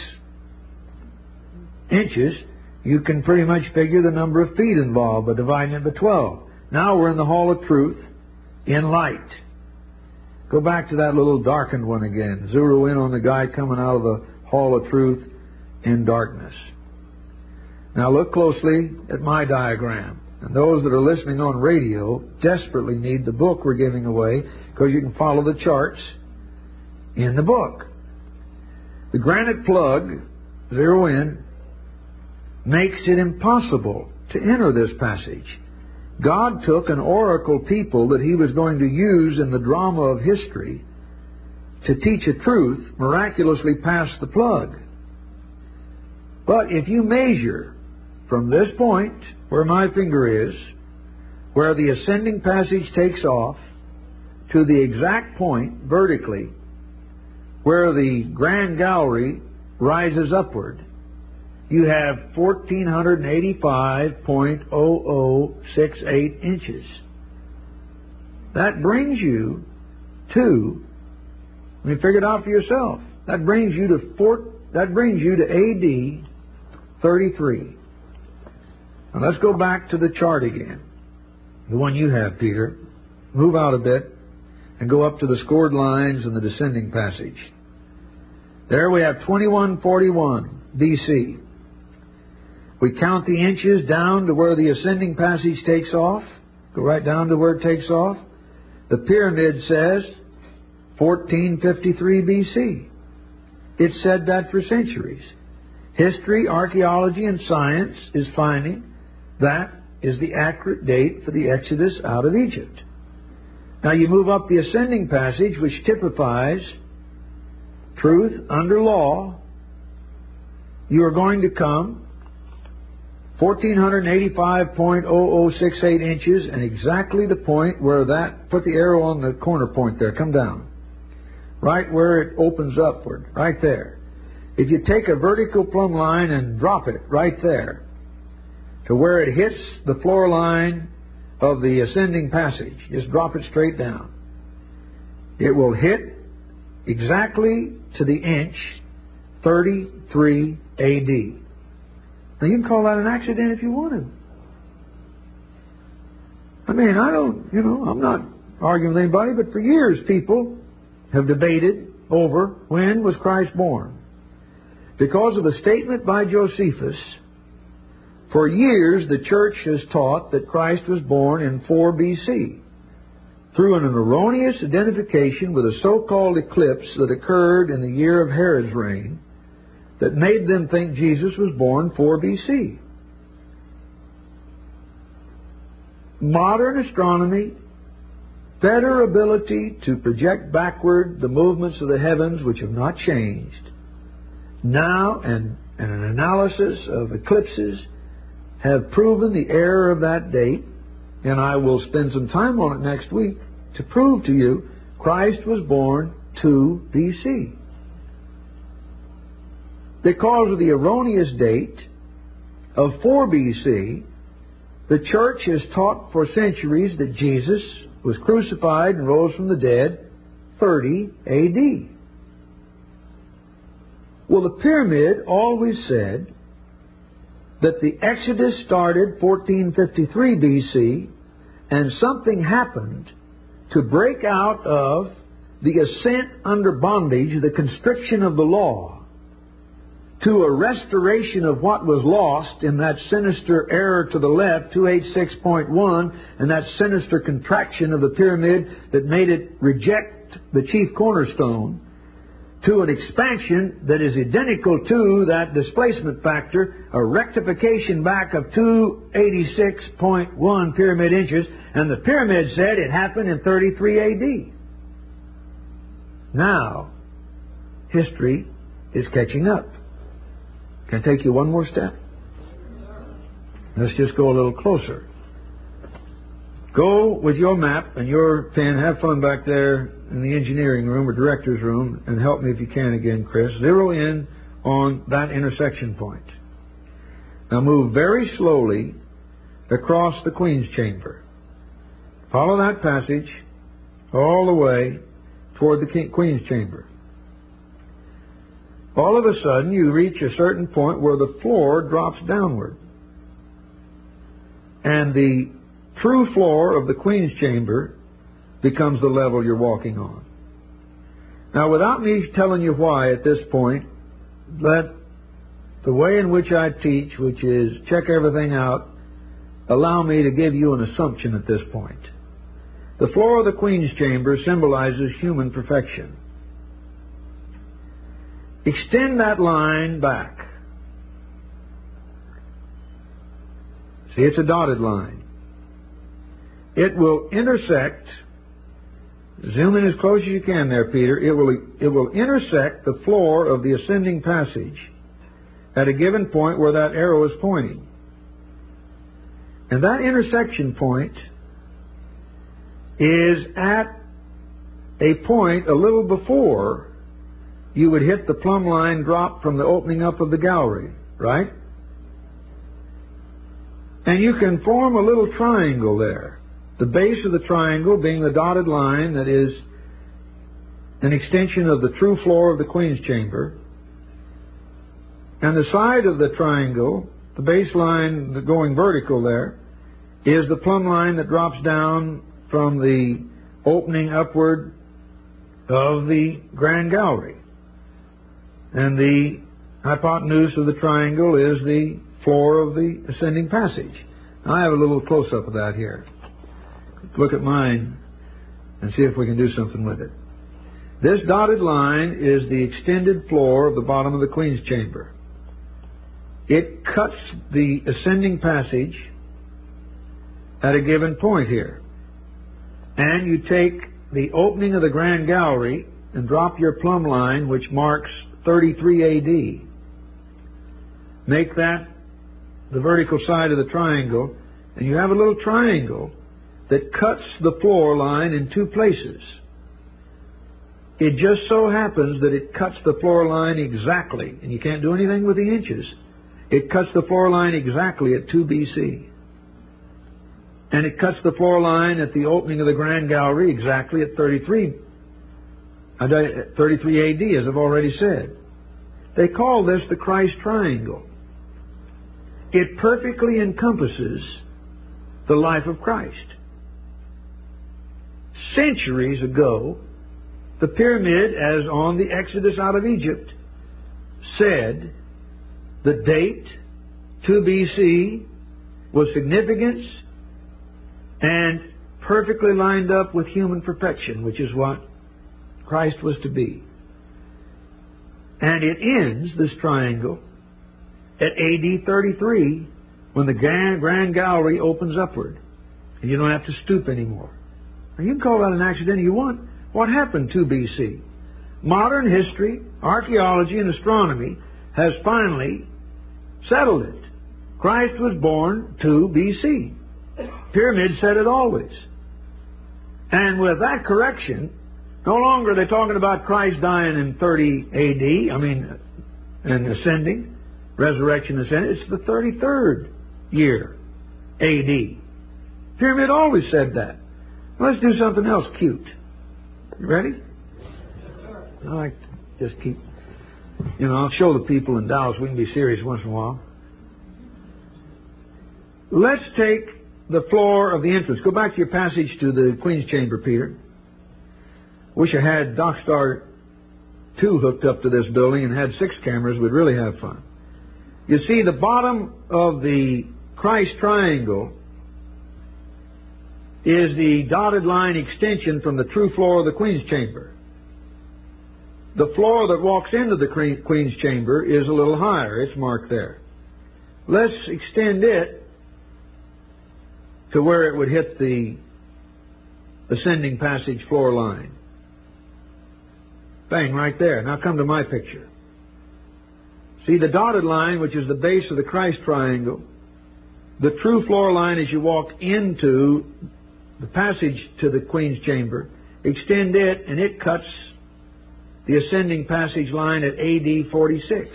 inches. You can pretty much figure the number of feet involved by dividing it by twelve. Now we're in the Hall of Truth in light. Go back to that little darkened one again. Zero in on the guy coming out of the Hall of Truth in darkness. Now look closely at my diagram. And those that are listening on radio desperately need the book we're giving away, because you can follow the charts in the book. The granite plug, zero in, makes it impossible to enter this passage. God took an oracle people that He was going to use in the drama of history to teach a truth miraculously past the plug. But if you measure from this point, where my finger is, where the ascending passage takes off, to the exact point, vertically, where the Grand Gallery rises upward, you have one thousand four hundred eighty-five point zero zero six eight inches. That brings you to, I mean, figure it out for yourself. That brings you to four, that brings you to A D thirty-three. Now let's go back to the chart again, the one you have, Peter. Move out a bit and go up to the scored lines in the descending passage. There we have twenty-one forty-one B C. We count the inches down to where the ascending passage takes off. Go right down to where it takes off. The pyramid says fourteen fifty-three B C. It's said that for centuries. History, archaeology, and science is finding that is the accurate date for the Exodus out of Egypt. Now you move up the ascending passage, which typifies truth under law. You are going to come one thousand four hundred eighty-five point zero zero six eight inches, and exactly the point where that, put the arrow on the corner point there, come down. Right where it opens upward, right there. If you take a vertical plumb line and drop it right there, to where it hits the floor line of the ascending passage, just drop it straight down. It will hit exactly to the inch thirty-three A D. Now you can call that an accident if you want to. mean, I don't, you know, I'm not arguing with anybody, but for years people have debated over when was Christ born. Because of a statement by Josephus, for years the church has taught that Christ was born in four B C through an erroneous identification with a so-called eclipse that occurred in the year of Herod's reign that made them think Jesus was born four B C. Modern astronomy, better ability to project backward the movements of the heavens which have not changed, now and, and an analysis of eclipses have proven the error of that date, and I will spend some time on it next week to prove to you Christ was born two B C. Because of the erroneous date of four B C, the church has taught for centuries that Jesus was crucified and rose from the dead thirty A D. Well, the pyramid always said that the Exodus started fourteen fifty-three B C and something happened to break out of the ascent under bondage, the constriction of the law, to a restoration of what was lost in that sinister error to the left, two eighty-six point one, and that sinister contraction of the pyramid that made it reject the chief cornerstone, to an expansion that is identical to that displacement factor, a rectification back of two eighty-six point one pyramid inches, and the pyramid said it happened in thirty-three A D. Now, history is catching up. Can I take you one more step? Let's just go a little closer. Go with your map and your pen, have fun back there in the engineering room or director's room, and help me if you can again, Chris. Zero in on that intersection point. Now move very slowly across the Queen's Chamber. Follow that passage all the way toward the King, Queen's Chamber. All of a sudden you reach a certain point where the floor drops downward. And the true floor of the Queen's Chamber becomes the level you're walking on. Now, without me telling you why at this point, let the way in which I teach, which is check everything out, allow me to give you an assumption at this point. The floor of the Queen's Chamber symbolizes human perfection. Extend that line back. See, it's a dotted line. It will intersect, zoom in as close as you can there, Peter, it will, it will intersect the floor of the ascending passage at a given point where that arrow is pointing. And that intersection point is at a point a little before you would hit the plumb line drop from the opening up of the gallery, right? And you can form a little triangle there. The base of the triangle being the dotted line that is an extension of the true floor of the Queen's Chamber. And the side of the triangle, the base line going vertical there, is the plumb line that drops down from the opening upward of the Grand Gallery. And the hypotenuse of the triangle is the floor of the ascending passage. Now, I have a little close-up of that here. Look at mine and see if we can do something with it. This dotted line is the extended floor of the bottom of the Queen's Chamber. It cuts the ascending passage at a given point here. And you take the opening of the Grand Gallery and drop your plumb line, which marks thirty-three A D. Make that the vertical side of the triangle, and you have a little triangle that cuts the floor line in two places. It just so happens that it cuts the floor line exactly, and you can't do anything with the inches. It cuts the floor line exactly at two B C. And it cuts the floor line at the opening of the Grand Gallery exactly at thirty-three, thirty-three A D, as I've already said. They call this the Christ Triangle. It perfectly encompasses the life of Christ. centuries ago, the pyramid, as on the Exodus out of Egypt, said the date, two B C, was significance and perfectly lined up with human perfection, which is what Christ was to be. And it ends, this triangle, at A D thirty-three, when the Grand, Grand Gallery opens upward, and you don't have to stoop anymore. Now, you can call that an accident if you want. What happened two B C? Modern history, archaeology, and astronomy has finally settled it. Christ was born two B C. Pyramid said it always. And with that correction, no longer are they talking about Christ dying in thirty A D, I mean, and ascending, resurrection, ascending. It's the thirty-third year A D. Pyramid always said that. Let's do something else cute. You ready? I like to just keep, you know, I'll show the people in Dallas we can be serious once in a while. Let's take the floor of the entrance. Go back to your passage to the Queen's Chamber, Peter. Wish I had DocStar two hooked up to this building and had six cameras. We'd really have fun. You see, the bottom of the Christ triangle is the dotted line extension from the true floor of the Queen's Chamber. The floor that walks into the Queen's Chamber is a little higher. It's marked there. Let's extend it to where it would hit the ascending passage floor line. Bang, right there. Now come to my picture. See the dotted line, which is the base of the Christ triangle. The true floor line as you walk into the passage to the Queen's Chamber. Extend it, and it cuts the ascending passage line at A D forty-six.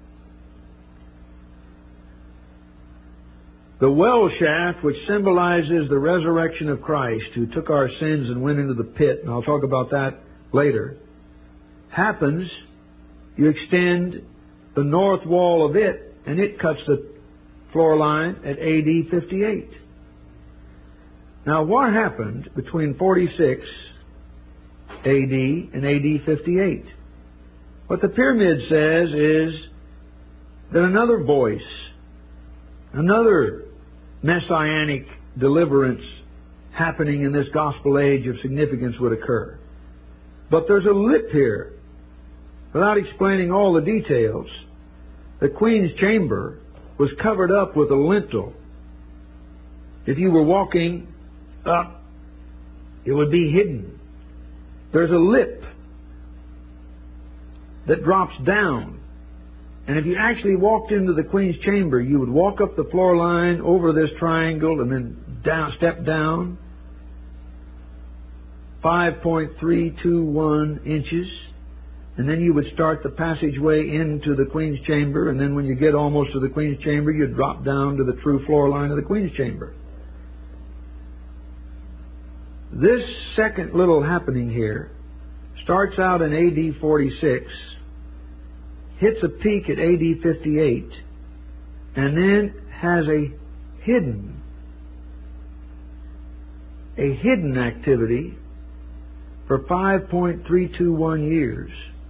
The well shaft, which symbolizes the resurrection of Christ, who took our sins and went into the pit, and I'll talk about that later, happens, you extend the north wall of it, and it cuts the floor line at A D fifty-eight. Now, what happened between forty-six A D and A D fifty-eight? What the pyramid says is that another voice, another messianic deliverance happening in this gospel age of significance would occur. But there's a lip here. Without explaining all the details, the Queen's Chamber was covered up with a lintel. If you were walking up, it would be hidden. There's a lip that drops down. And if you actually walked into the Queen's Chamber, you would walk up the floor line over this triangle and then down, step down five point three two one inches. And then you would start the passageway into the Queen's Chamber. And then when you get almost to the Queen's Chamber, you'd drop down to the true floor line of the Queen's Chamber. This second little happening here starts out in A D forty-six, hits a peak at A D fifty-eight, and then has a hidden, a hidden activity for five point three two one years,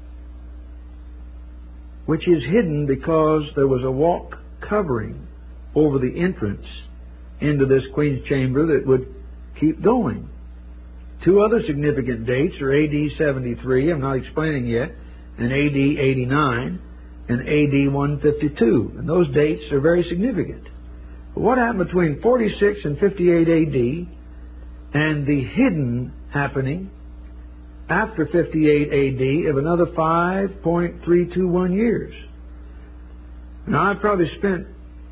which is hidden because there was a walk covering over the entrance into this Queen's Chamber that would keep going. Two other significant dates are A D seventy-three, I'm not explaining yet, and A D eighty-nine, and A D one fifty-two. And those dates are very significant. But what happened between forty-six and fifty-eight A D and the hidden happening after fifty-eight A D of another five point three two one years? Now, I've probably spent,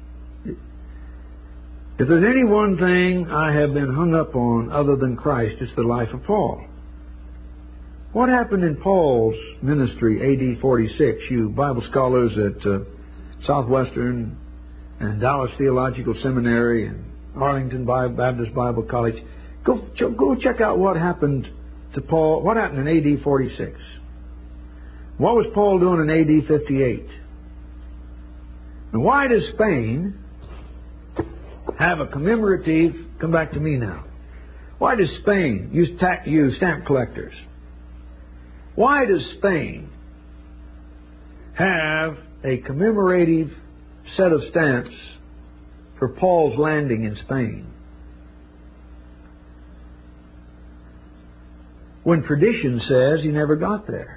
if there's any one thing I have been hung up on other than Christ, it's the life of Paul. What happened in Paul's ministry, A D forty-six? You Bible scholars at uh, Southwestern and Dallas Theological Seminary and Arlington Baptist Bible College, go, go check out what happened to Paul. What happened in A D forty-six? What was Paul doing in A D fifty-eight? And why does Spain have a commemorative, come back to me now, Why does Spain use, ta- use stamp collectors? Why does Spain have a commemorative set of stamps for Paul's landing in Spain, when tradition says he never got there?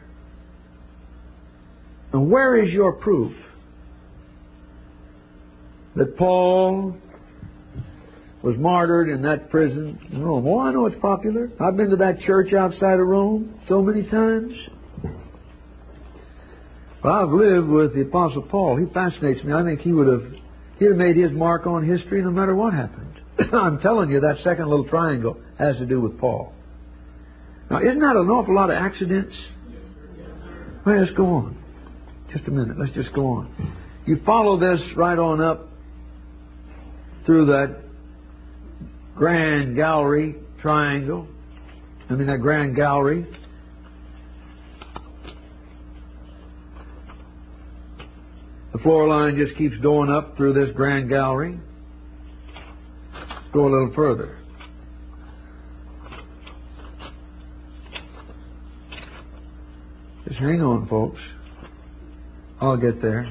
And where is your proof that Paul was martyred in that prison in Rome? Oh, I know it's popular. I've been to that church outside of Rome so many times. But I've lived with the Apostle Paul. He fascinates me. I think he would have he'd have made his mark on history no matter what happened. I'm telling you, that second little triangle has to do with Paul. Now, isn't that an awful lot of accidents? Well, let's go on. Just a minute. Let's just go on. You follow this right on up through that Grand Gallery triangle. I mean, that Grand Gallery. The floor line just keeps going up through this Grand Gallery. Go a little further. Just hang on, folks. I'll get there.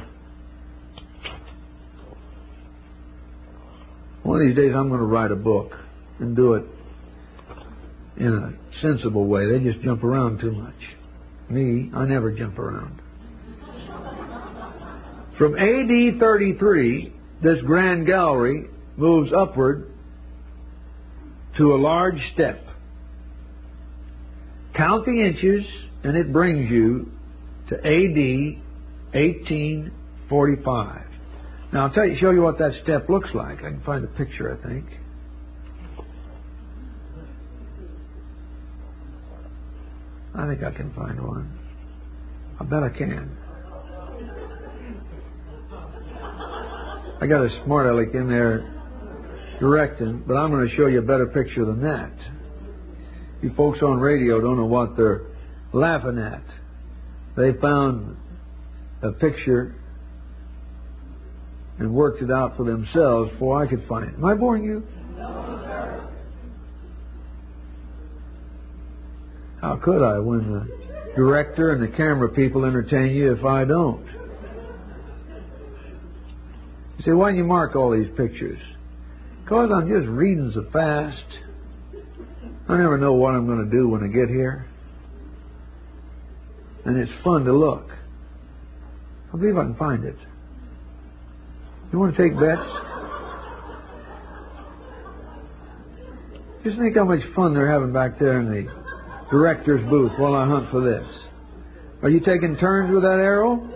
One of these days I'm going to write a book and do it in a sensible way. They just jump around too much. Me, I never jump around. From A D thirty-three, this Grand Gallery moves upward to a large step. Count the inches, and it brings you to A D eighteen forty-five. Now, I'll tell you, show you what that step looks like. I can find a picture, I think. I think I can find one. I bet I can. I got a smart aleck in there directing, but I'm going to show you a better picture than that. You folks on radio don't know what they're laughing at. They found a picture and worked it out for themselves before I could find it. Am I boring you? No, sir. How could I when the director and the camera people entertain you if I don't? You say, why do you mark all these pictures? Because I'm just reading so fast. I never know what I'm going to do when I get here. And it's fun to look. I believe I can find it. You want to take bets? Just think how much fun they're having back there in the director's booth while I hunt for this. Are you taking turns with that arrow?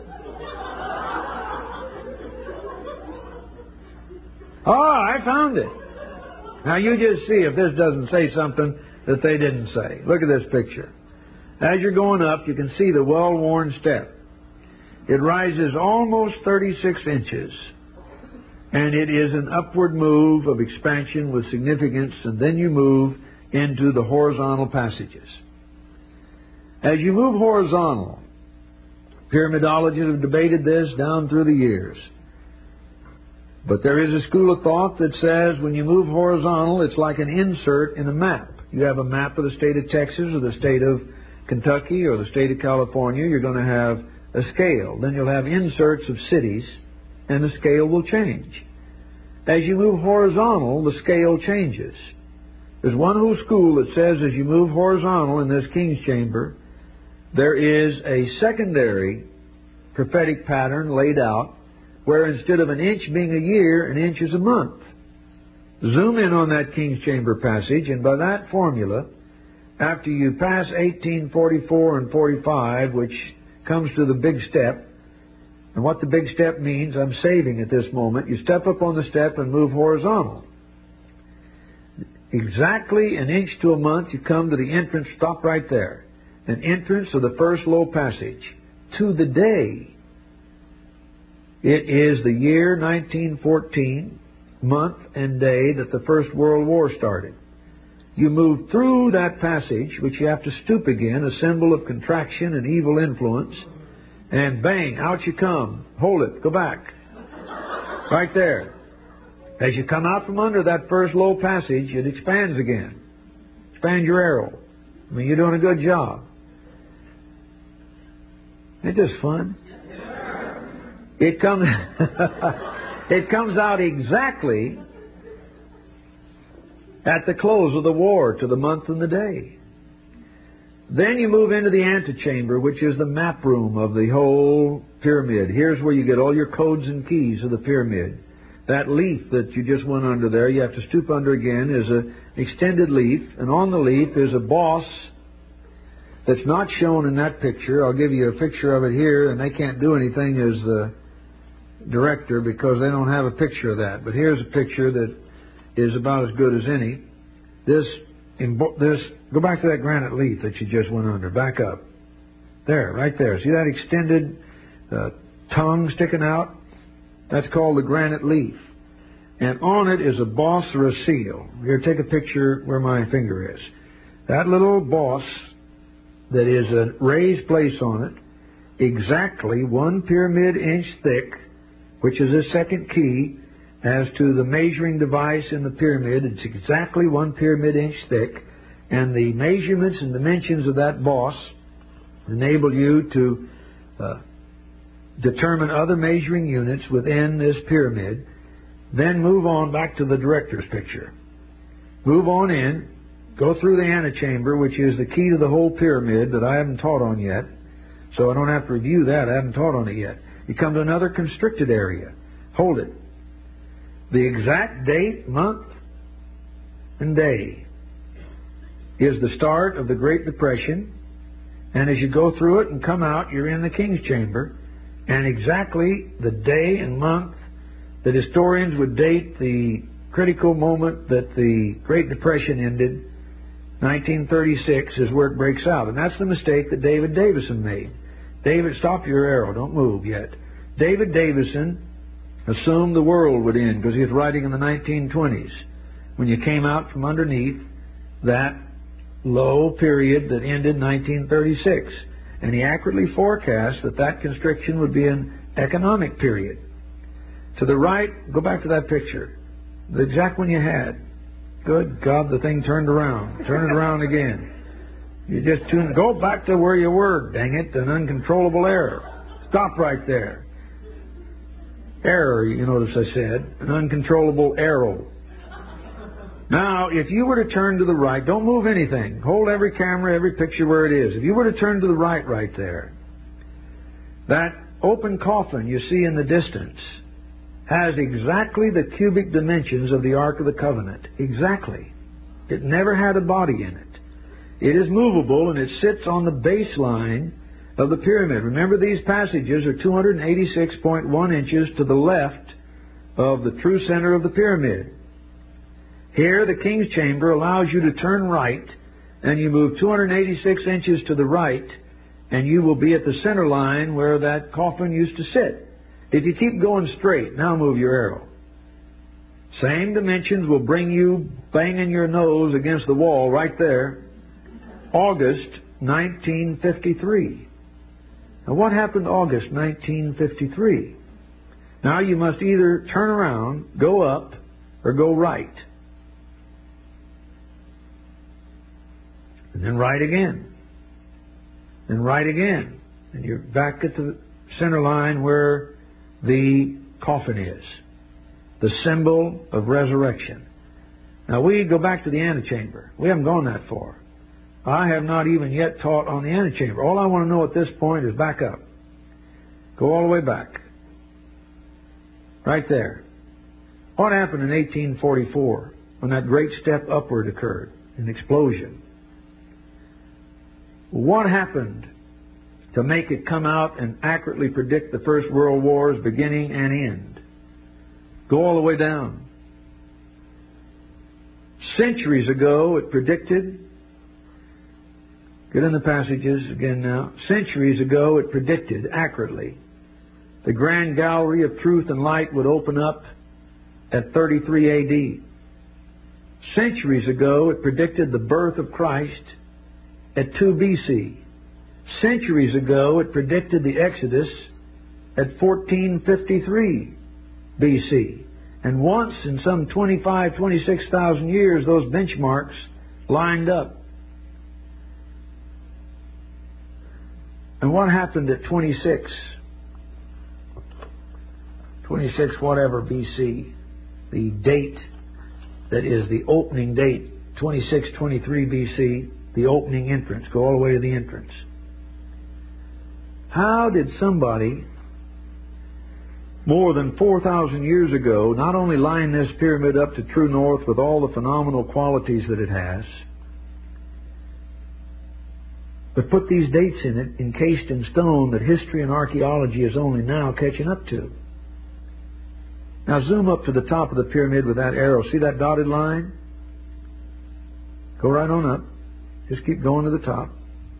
Oh, I found it. Now you just see if this doesn't say something that they didn't say. Look at this picture. As you're going up, you can see the well-worn step. It rises almost thirty-six inches. And it is an upward move of expansion with significance, and then you move into the horizontal passages. As you move horizontal, pyramidologists have debated this down through the years. But there is a school of thought that says when you move horizontal, it's like an insert in a map. You have a map of the state of Texas or the state of Kentucky or the state of California, you're going to have a scale. Then you'll have inserts of cities, and the scale will change. As you move horizontal, the scale changes. There's one whole school that says as you move horizontal in this King's Chamber, there is a secondary prophetic pattern laid out where instead of an inch being a year, an inch is a month. Zoom in on that King's Chamber passage, and by that formula, after you pass eighteen forty-four and forty-five, which comes to the big step, and what the big step means, I'm saving at this moment. You step up on the step and move horizontal. Exactly an inch to a month, you come to the entrance, stop right there. An entrance of the first low passage to the day. It is the year nineteen fourteen, month and day that the First World War started. You move through that passage, which you have to stoop again, a symbol of contraction and evil influence, and bang, out you come. Hold it, go back. Right there. As you come out from under that first low passage, it expands again. expand your arrow. I mean, you're doing a good job. Ain't this fun? It comes, it comes out exactly at the close of the war to the month and the day. Then you move into the antechamber, which is the map room of the whole pyramid. Here's where you get all your codes and keys of the pyramid. That leaf that you just went under there, you have to stoop under again, is an extended leaf. And on the leaf is a boss that's not shown in that picture. I'll give you a picture of it here, and they can't do anything as the director because they don't have a picture of that. But here's a picture that is about as good as any. This, this, go back to that granite leaf that you just went under. Back up. There, right there. See that extended uh, tongue sticking out? That's called the granite leaf. And on it is a boss or a seal. Here, take a picture where my finger is. That little boss that is a raised place on it, exactly one pyramid inch thick, which is a second key, as to the measuring device in the pyramid. It's exactly one pyramid inch thick, and the measurements and dimensions of that boss enable you to uh, determine other measuring units within this pyramid. Then move on back to the director's picture. Move on in, go through the antechamber, which is the key to the whole pyramid that I haven't taught on yet, so I don't have to review that. I haven't taught on it yet. You come to another constricted area. Hold it. The exact date, month, and day is the start of the Great Depression, and as you go through it and come out, you're in the King's Chamber, and exactly the day and month that historians would date the critical moment that the Great Depression ended, nineteen thirty-six, is where it breaks out. And that's the mistake that David Davison made. David, stop your arrow. Don't move yet. David Davison assumed the world would end because he was writing in the nineteen twenties when you came out from underneath that low period that ended nineteen thirty-six. And he accurately forecast that that constriction would be an economic period. To the right, go back to that picture. The exact one you had. Good God, the thing turned around. Turn it around again. You just tune. Go back to where you were, dang it, an uncontrollable error. Stop right there. Error, you notice I said. An uncontrollable arrow. Now, if you were to turn to the right, don't move anything. Hold every camera, every picture where it is. If you were to turn to the right right there, that open coffin you see in the distance has exactly the cubic dimensions of the Ark of the Covenant. Exactly. It never had a body in it. It is movable, and it sits on the baseline of the pyramid. Remember, these passages are two hundred eighty-six point one inches to the left of the true center of the pyramid. Here, the King's Chamber allows you to turn right, and you move two hundred eighty-six inches to the right, and you will be at the center line where that coffin used to sit. If you keep going straight, now move your arrow. Same dimensions will bring you banging your nose against the wall right there. August nineteen fifty-three. Now, what happened August nineteen fifty-three? Now, you must either turn around, go up, or go right. And then right again. And right again. And you're back at the center line where the coffin is. The symbol of resurrection. Now, we go back to the antechamber. We haven't gone that far. I have not even yet taught on the antechamber. All I want to know at this point is back up. Go all the way back. Right there. What happened in eighteen forty-four when that great step upward occurred? An explosion. What happened to make it come out and accurately predict the First World War's beginning and end? Go all the way down. Centuries ago, it predicted, get in the passages again now, centuries ago it predicted accurately the Grand Gallery of Truth and Light would open up at thirty-three A D. Centuries ago it predicted the birth of Christ at two B C. Centuries ago it predicted the Exodus at fourteen fifty-three B C. And once in some twenty-five, twenty-six thousand years, those benchmarks lined up. And what happened at twenty-six? twenty-six whatever B C, the date that is the opening date, twenty-six twenty-three B C, the opening entrance, go all the way to the entrance. How did somebody more than four thousand years ago not only line this pyramid up to true north with all the phenomenal qualities that it has, but put these dates in it encased in stone that history and archaeology is only now catching up to? Now zoom up to the top of the pyramid with that arrow. See that dotted line? Go right on up. Just keep going to the top.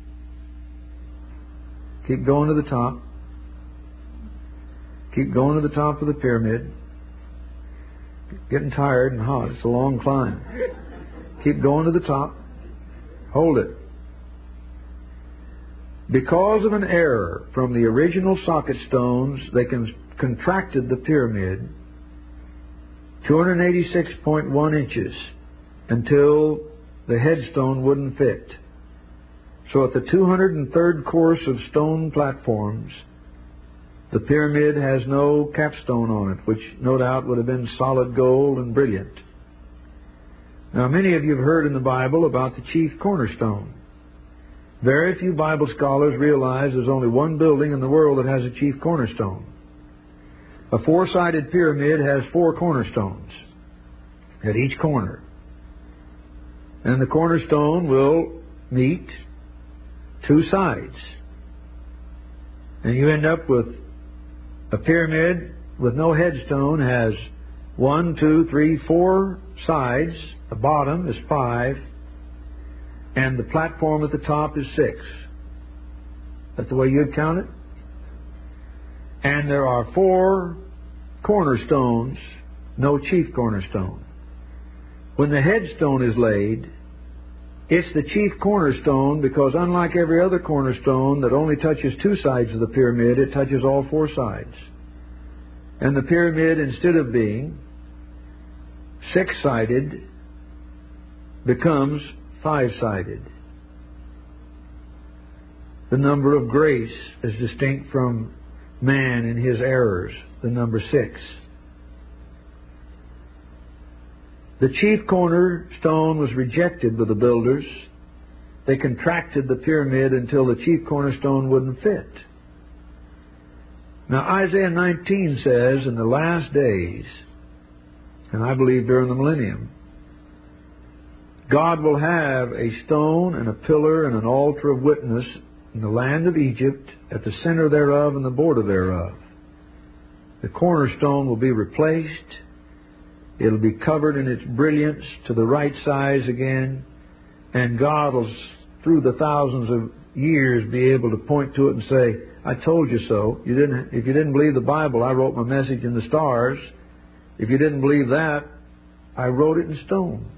Keep going to the top. Keep going to the top of the pyramid. Getting tired and hot. It's a long climb. Keep going to the top. Hold it. Because of an error from the original socket stones, they con- contracted the pyramid two hundred eighty-six point one inches until the headstone wouldn't fit. So at the two hundred third course of stone platforms, the pyramid has no capstone on it, which no doubt would have been solid gold and brilliant. Now, many of you have heard in the Bible about the chief cornerstone. Very few Bible scholars realize there's only one building in the world that has a chief cornerstone. A four-sided pyramid has four cornerstones at each corner. And the cornerstone will meet two sides. And you end up with a pyramid with no headstone, has one, two, three, four sides. The bottom is five. And the platform at the top is six. That's the way you'd count it? And there are four cornerstones, no chief cornerstone. When the headstone is laid, it's the chief cornerstone because unlike every other cornerstone that only touches two sides of the pyramid, it touches all four sides. And the pyramid, instead of being six-sided, becomes five-sided. The number of grace is distinct from man and his errors, the number six. The chief cornerstone was rejected by the builders. They contracted the pyramid until the chief cornerstone wouldn't fit. Now Isaiah nineteen says, in the last days, and I believe during the millennium, God will have a stone and a pillar and an altar of witness in the land of Egypt, at the center thereof and the border thereof. The cornerstone will be replaced. It'll be covered in its brilliance to the right size again. And God will, through the thousands of years, be able to point to it and say, I told you so. You didn't, if you didn't believe the Bible, I wrote my message in the stars. If you didn't believe that, I wrote it in stone.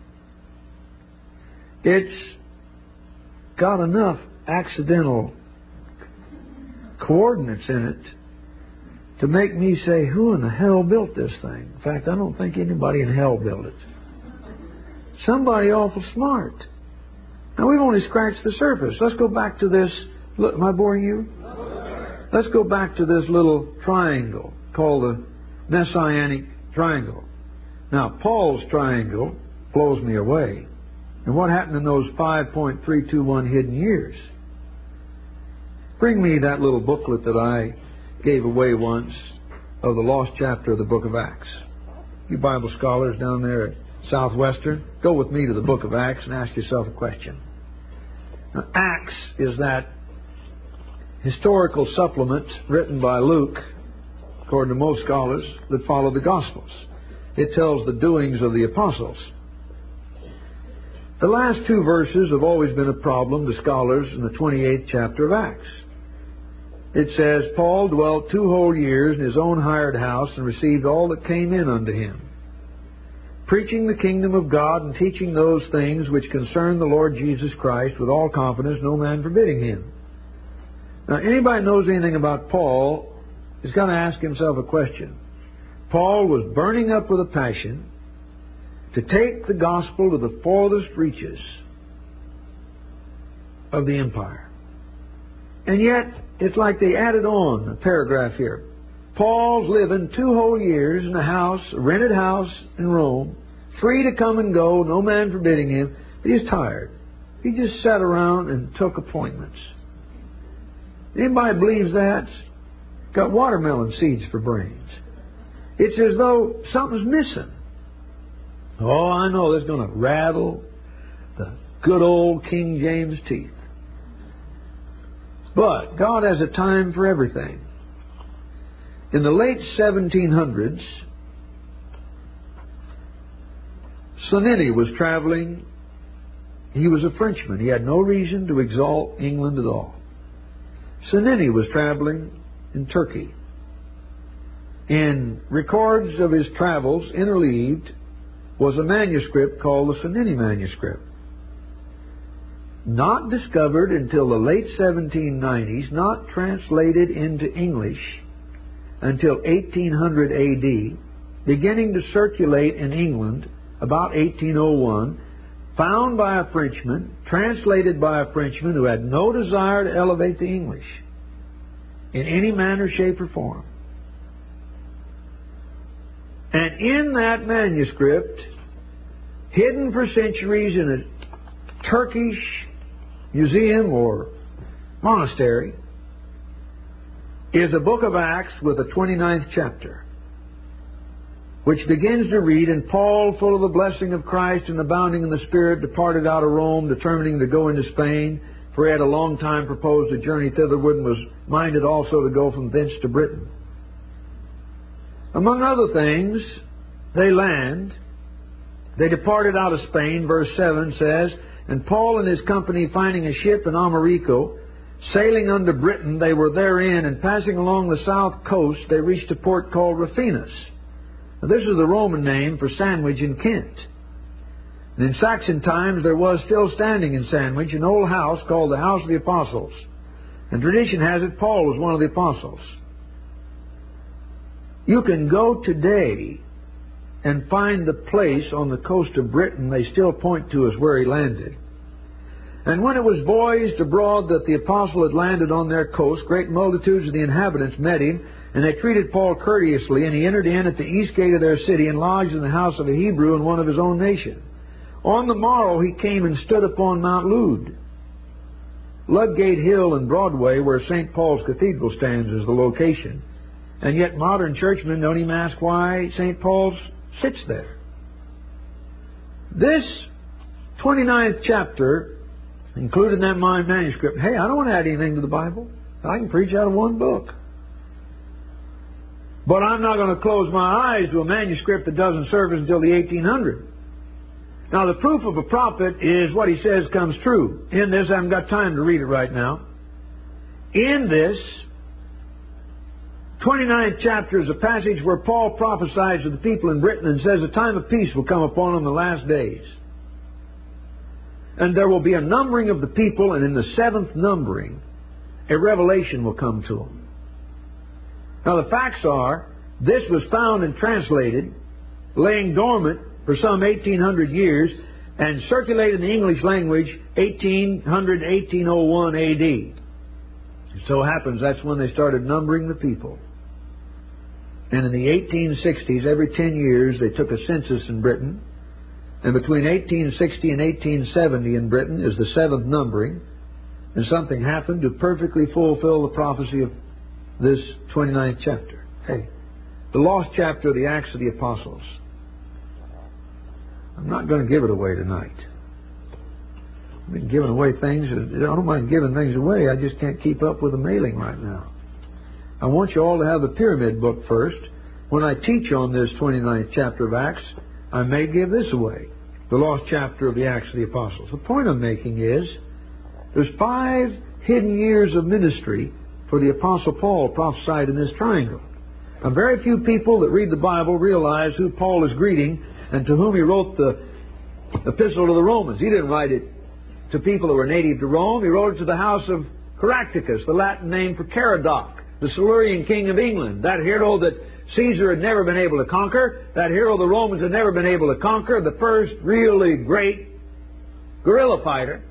It's got enough accidental coordinates in it to make me say, who in the hell built this thing? In fact, I don't think anybody in hell built it. Somebody awful smart. Now, we've only scratched the surface. Let's go back to this. Look, am I boring you? No, Let's go back to this little triangle called the Messianic triangle. Now, Paul's triangle blows me away. And what happened in those five point three two one hidden years? Bring me that little booklet that I gave away once of the lost chapter of the book of Acts. You Bible scholars down there at Southwestern, go with me to the book of Acts and ask yourself a question. Now, Acts is that historical supplement written by Luke, according to most scholars, that follow the Gospels. It tells the doings of the apostles. The last two verses have always been a problem to scholars in the twenty-eighth chapter of Acts. It says, Paul dwelt two whole years in his own hired house and received all that came in unto him, preaching the kingdom of God and teaching those things which concern the Lord Jesus Christ with all confidence, no man forbidding him. Now, anybody knows anything about Paul is going to ask himself a question. Paul was burning up with a passion to take the gospel to the farthest reaches of the empire. And yet, it's like they added on a paragraph here. Paul's living two whole years in a house, a rented house in Rome, free to come and go, no man forbidding him. But he's tired. He just sat around and took appointments. Anybody believes that? Got watermelon seeds for brains. It's as though something's missing. Oh, I know that's going to rattle the good old King James teeth. But God has a time for everything. In the late seventeen hundreds, Sonini was traveling. He was a Frenchman. He had no reason to exalt England at all. Sonini was traveling in Turkey. In records of his travels, interleaved, was a manuscript called the Sonini manuscript. Not discovered until the late seventeen nineties, not translated into English until eighteen hundred A D, beginning to circulate in England about eighteen oh one, found by a Frenchman, translated by a Frenchman who had no desire to elevate the English in any manner, shape, or form. And in that manuscript, hidden for centuries in a Turkish museum or monastery, is a book of Acts with a twenty-ninth chapter, which begins to read, "And Paul, full of the blessing of Christ and abounding in the Spirit, departed out of Rome, determining to go into Spain, for he had a long time proposed a journey thitherward, and was minded also to go from thence to Britain. Among other things, they land. They departed out of Spain," verse seven says, "and Paul and his company, finding a ship in Americo, sailing unto Britain, they were therein, and passing along the south coast, they reached a port called Rufinus." Now, this is the Roman name for Sandwich in Kent. And in Saxon times, there was still standing in Sandwich an old house called the House of the Apostles. And tradition has it Paul was one of the apostles. You can go today and find the place on the coast of Britain they still point to as where he landed. "And when it was voiced abroad that the apostle had landed on their coast, great multitudes of the inhabitants met him, and they treated Paul courteously, and he entered in at the east gate of their city, and lodged in the house of a Hebrew and one of his own nation. On the morrow he came and stood upon Mount Lud. Ludgate Hill and Broadway, where Saint Paul's Cathedral stands, is the location. And yet modern churchmen don't even ask why Saint Paul's sits there." This twenty-ninth chapter, included in that my manuscript, hey, I don't want to add anything to the Bible. I can preach out of one book. But I'm not going to close my eyes to a manuscript that doesn't serve us until the eighteen hundred. Now, the proof of a prophet is what he says comes true. In this, I haven't got time to read it right now. In this twenty-ninth chapter is a passage where Paul prophesies to the people in Britain and says a time of peace will come upon them in the last days. And there will be a numbering of the people, and in the seventh numbering, a revelation will come to them. Now, the facts are, this was found and translated, laying dormant for some eighteen hundred years, and circulated in the English language eighteen hundred to eighteen oh one A D. It so happens that's when they started numbering the people. And in the eighteen sixties, every ten years, they took a census in Britain. And between eighteen sixty and eighteen seventy in Britain is the seventh numbering. And something happened to perfectly fulfill the prophecy of this twenty-ninth chapter. Hey, the lost chapter of the Acts of the Apostles. I'm not going to give it away tonight. I've been giving away things. I don't mind giving things away. I just can't keep up with the mailing right now. I want you all to have the pyramid book first. When I teach on this twenty-ninth chapter of Acts, I may give this away, the lost chapter of the Acts of the Apostles. The point I'm making is there's five hidden years of ministry for the Apostle Paul prophesied in this triangle. Now, very few people that read the Bible realize who Paul is greeting and to whom he wrote the epistle to the Romans. He didn't write it to people who were native to Rome. He wrote it to the house of Caractacus, the Latin name for Caradoc, the Silurian king of England, that hero that Caesar had never been able to conquer, that hero the Romans had never been able to conquer, the first really great guerrilla fighter,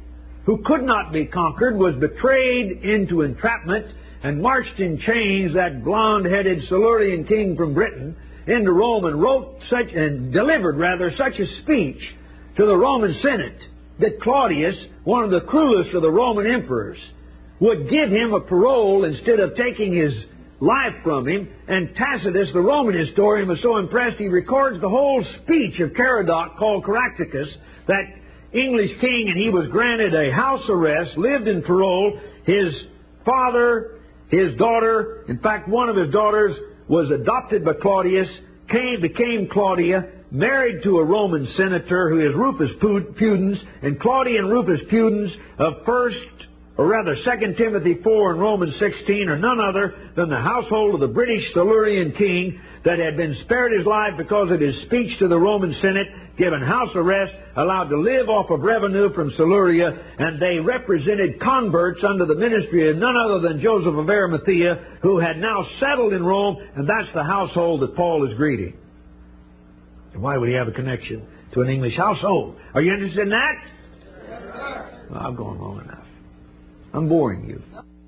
who could not be conquered, was betrayed into entrapment and marched in chains, that blonde-headed Silurian king from Britain, into Rome, and wrote such, and delivered rather, such a speech to the Roman Senate that Claudius, one of the cruelest of the Roman emperors, would give him a parole instead of taking his life from him. And Tacitus, the Roman historian, was so impressed he records the whole speech of Caradoc, called Caractacus, that English king, and he was granted a house arrest, lived in parole. His father, his daughter, in fact one of his daughters was adopted by Claudius, came, became Claudia, married to a Roman senator who is Rufus Pudens, and Claudia and Rufus Pudens of first, or rather Second Timothy four and Romans sixteen, are none other than the household of the British Silurian king that had been spared his life because of his speech to the Roman Senate, given house arrest, allowed to live off of revenue from Siluria, and they represented converts under the ministry of none other than Joseph of Arimathea, who had now settled in Rome, and that's the household that Paul is greeting. And why would he have a connection to an English household? Are you interested in that? Well, I'm going long enough. I'm boring you.